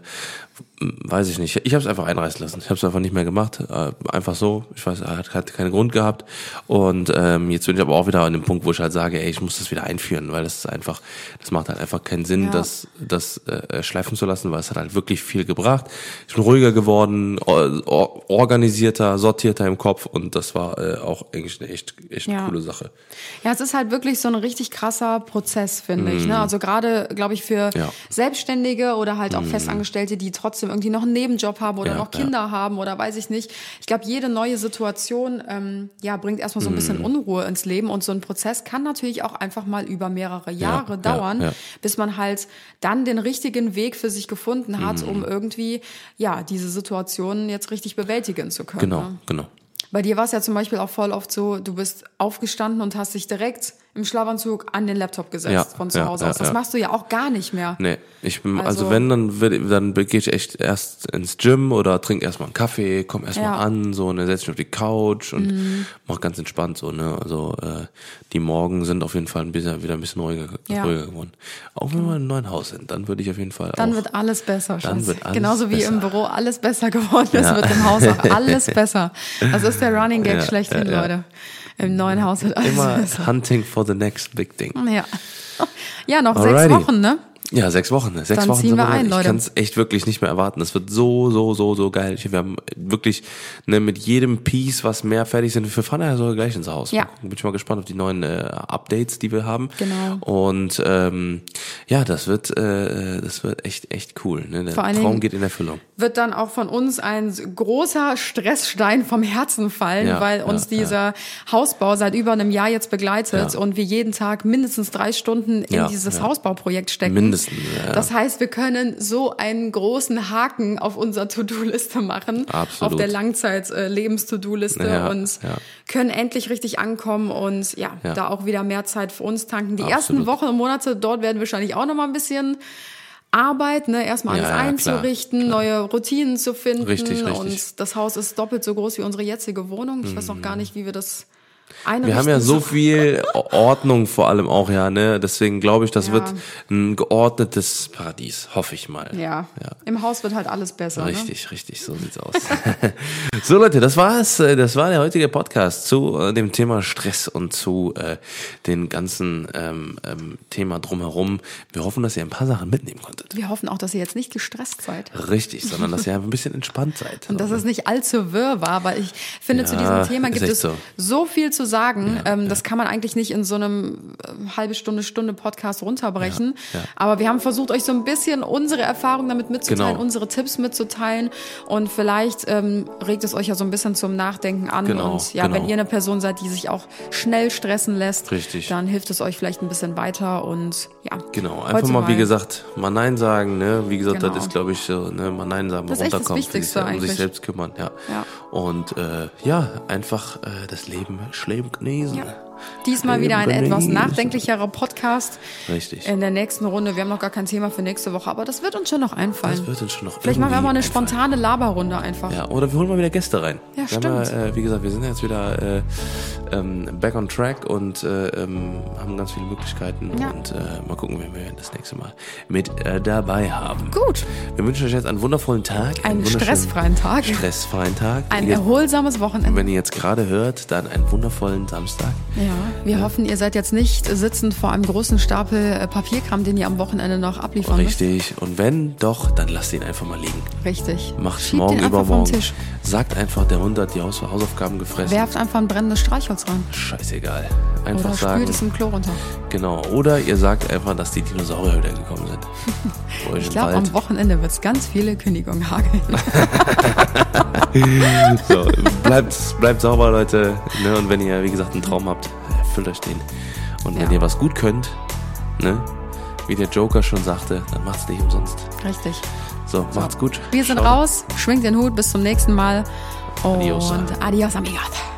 weiß ich nicht. Ich habe es einfach einreißen lassen. Ich habe es einfach nicht mehr gemacht. Äh, einfach so. Ich weiß, hat, hat keinen Grund gehabt. Und ähm, jetzt bin ich aber auch wieder an dem Punkt, wo ich halt sage, ey, ich muss das wieder einführen, weil das ist einfach, das macht halt einfach keinen Sinn, Ja. das, das äh, schleifen zu lassen, weil es hat halt wirklich viel gebracht. Ich bin ruhiger geworden, or, or, organisierter, sortierter im Kopf und das war äh, auch eigentlich eine echt, echt Ja. coole Sache. Ja, es ist halt wirklich so ein richtig krasser Prozess, finde ich. Ne? Also gerade, glaube ich, für Ja. Selbstständige oder halt auch Festangestellte, die trotzdem irgendwie noch einen Nebenjob haben oder Ja, noch Kinder haben oder weiß ich nicht. Ich glaube, jede neue Situation ähm, ja, bringt erstmal so ein bisschen Unruhe ins Leben und so ein Prozess kann natürlich auch einfach mal über mehrere Jahre ja, dauern, ja. bis man halt dann den richtigen Weg für sich gefunden hat, um irgendwie ja diese Situation jetzt richtig bewältigen zu können. Genau, Ne? genau. Bei dir war es ja zum Beispiel auch voll oft so, du bist aufgestanden und hast dich direkt im Schlafanzug an den Laptop gesetzt Ja, von zu ja, Hause ja, aus. Das ja. machst du ja auch gar nicht mehr. Nee, ich bin, also, Also- wenn, dann will, dann gehe ich echt erst ins Gym oder trinke erstmal einen Kaffee, komm erstmal Ja. an, so, ne, setz mich auf die Couch und mach ganz entspannt so, ne, also, äh, die Morgen sind auf jeden Fall ein bisschen, wieder ein bisschen ruhiger, Ja. ruhiger geworden. Auch wenn wir in einem neuen Haus sind, dann würde ich auf jeden Fall Dann auch. wird alles besser, Dann Schatz. wird alles Genauso wie besser. im Büro alles besser geworden ist, Ja. wird im Haus auch alles besser. Das ist der Running Gag Ja, schlechthin, ja, ja. Leute. Im neuen Haus wird alles Immer besser. hunting for the next big thing. Ja. Ja, noch Alrighty. sechs Wochen, ne? Ja, sechs Wochen. Ne? Sechs Dann Wochen ziehen sind wir drin. ein, Leute. Ich kann es echt wirklich nicht mehr erwarten. Das wird so, so, so, so geil. Wir haben wirklich ne, mit jedem Piece, was mehr fertig sind. Wir fahren ja sogar gleich ins Haus. Ja. Bin ich mal gespannt auf die neuen äh, Updates, die wir haben. Genau. Und ähm, ja, das wird, äh, das wird echt, echt cool. Ne? Der Vor allen Traum Dingen- geht in Erfüllung. Wird dann auch von uns ein großer Stressstein vom Herzen fallen, Ja, weil uns ja, dieser Hausbau seit über einem Jahr jetzt begleitet Ja. und wir jeden Tag mindestens drei Stunden in Ja, dieses ja. Hausbauprojekt stecken. Mindestens, ja. Das heißt, wir können so einen großen Haken auf unserer To-Do-Liste machen, Absolut. auf der Langzeit-Lebens-To-Do-Liste Ja, und ja. können endlich richtig ankommen und ja, Ja. da auch wieder mehr Zeit für uns tanken. Die Absolut. ersten Wochen und Monate dort werden wahrscheinlich auch noch mal ein bisschen Arbeit, ne, erstmal alles Ja, ja, klar, einzurichten, neue Routinen zu finden. Richtig, richtig. Und das Haus ist doppelt so groß wie unsere jetzige Wohnung. Ich weiß noch gar nicht, wie wir das einrichten. Wir haben ja so viel Ordnung vor allem auch, ja, ne? Deswegen glaube ich, das Ja. wird ein geordnetes Paradies, hoffe ich mal. Ja. Ja. Im Haus wird halt alles besser. Richtig, richtig, so sieht's aus. So Leute, das war's. äh, Das war der heutige Podcast zu äh, dem Thema Stress und zu äh, den ganzen ähm, ähm, Thema drumherum. Wir hoffen, dass ihr ein paar Sachen mitnehmen konntet. Ne? Wir hoffen auch, dass ihr jetzt nicht gestresst seid. Richtig, sondern dass ihr einfach ein bisschen entspannt seid. Und dass es nicht allzu wirr war, weil ich finde, Ja, zu diesem Thema ist gibt echt es so. so viel zu sagen. ähm, das kann man eigentlich nicht in so einem äh, halbe Stunde, Stunde Podcast runterbrechen. Ja, ja. Aber wir haben versucht, euch so ein bisschen unsere Erfahrungen damit mitzuteilen, Genau. unsere Tipps mitzuteilen. Und vielleicht ähm, regt es euch ja so ein bisschen zum Nachdenken an. Genau, und ja, genau. wenn ihr eine Person seid, die sich auch schnell stressen lässt, Richtig. dann hilft es euch vielleicht ein bisschen weiter. Und ja, Genau, einfach heute mal, wie gesagt, mal Nein sagen, ne? Wie gesagt, Genau. das ist, glaube ich, so, ne? Mal Nein sagen, mal Das ist echt das runterkommen, für sich, Wichtigste um sich eigentlich. selbst kümmern, ja. Ja. Und äh, ja, einfach äh, das Leben schlimm genießen. Ja. Diesmal wieder ein Leben etwas genießen. nachdenklicherer Podcast. Richtig. In der nächsten Runde. Wir haben noch gar kein Thema für nächste Woche, aber das wird uns schon noch einfallen. Das wird uns schon noch Vielleicht machen wir irgendwie mal eine einfallen. spontane Laberrunde einfach. Ja, oder wir holen mal wieder Gäste rein. Ja, wir haben stimmt. Ja, äh, wie gesagt, wir sind jetzt wieder äh, ähm, back on track und äh, ähm, haben ganz viele Möglichkeiten. Ja. Und äh, mal gucken, wen wir das nächste Mal mit äh, dabei haben. Gut, Wir wünschen euch jetzt einen wundervollen Tag. einen wunderschönen stressfreien Tag, Stressfreien Tag. ein Jetzt, erholsames Wochenende. wenn ihr jetzt gerade hört, dann einen wundervollen Samstag. Ja, wir hoffen, ihr seid jetzt nicht sitzend vor einem großen Stapel äh, Papierkram, den ihr am Wochenende noch abliefern Richtig. Und wenn doch, dann lasst ihn einfach mal liegen. müsst. Richtig. Macht Schiebt morgen ihn einfach vom übermorgen. Tisch. Sagt einfach, der Hund hat die Haus Hausaufgaben gefressen. Werft einfach ein brennendes Streichholz rein. Scheißegal. Einfach Oder sagen. spült es im Klo runter. Genau. Oder ihr sagt einfach, dass die Dinosaurier wieder gekommen sind. Bei euch Ich im glaube, Wald. am Wochenende wird es ganz viele Kündigungen hageln. So, bleibt, bleibt sauber, Leute. Ne? Und wenn ihr, wie gesagt, einen Traum habt, erfüllt euch den. Und wenn Ja. ihr was gut könnt, ne, wie der Joker schon sagte, dann macht's nicht umsonst. Richtig. So, macht's gut. Wir sind Schaut. raus, schwingt den Hut, bis zum nächsten Mal. Und Adios. adios, amigos.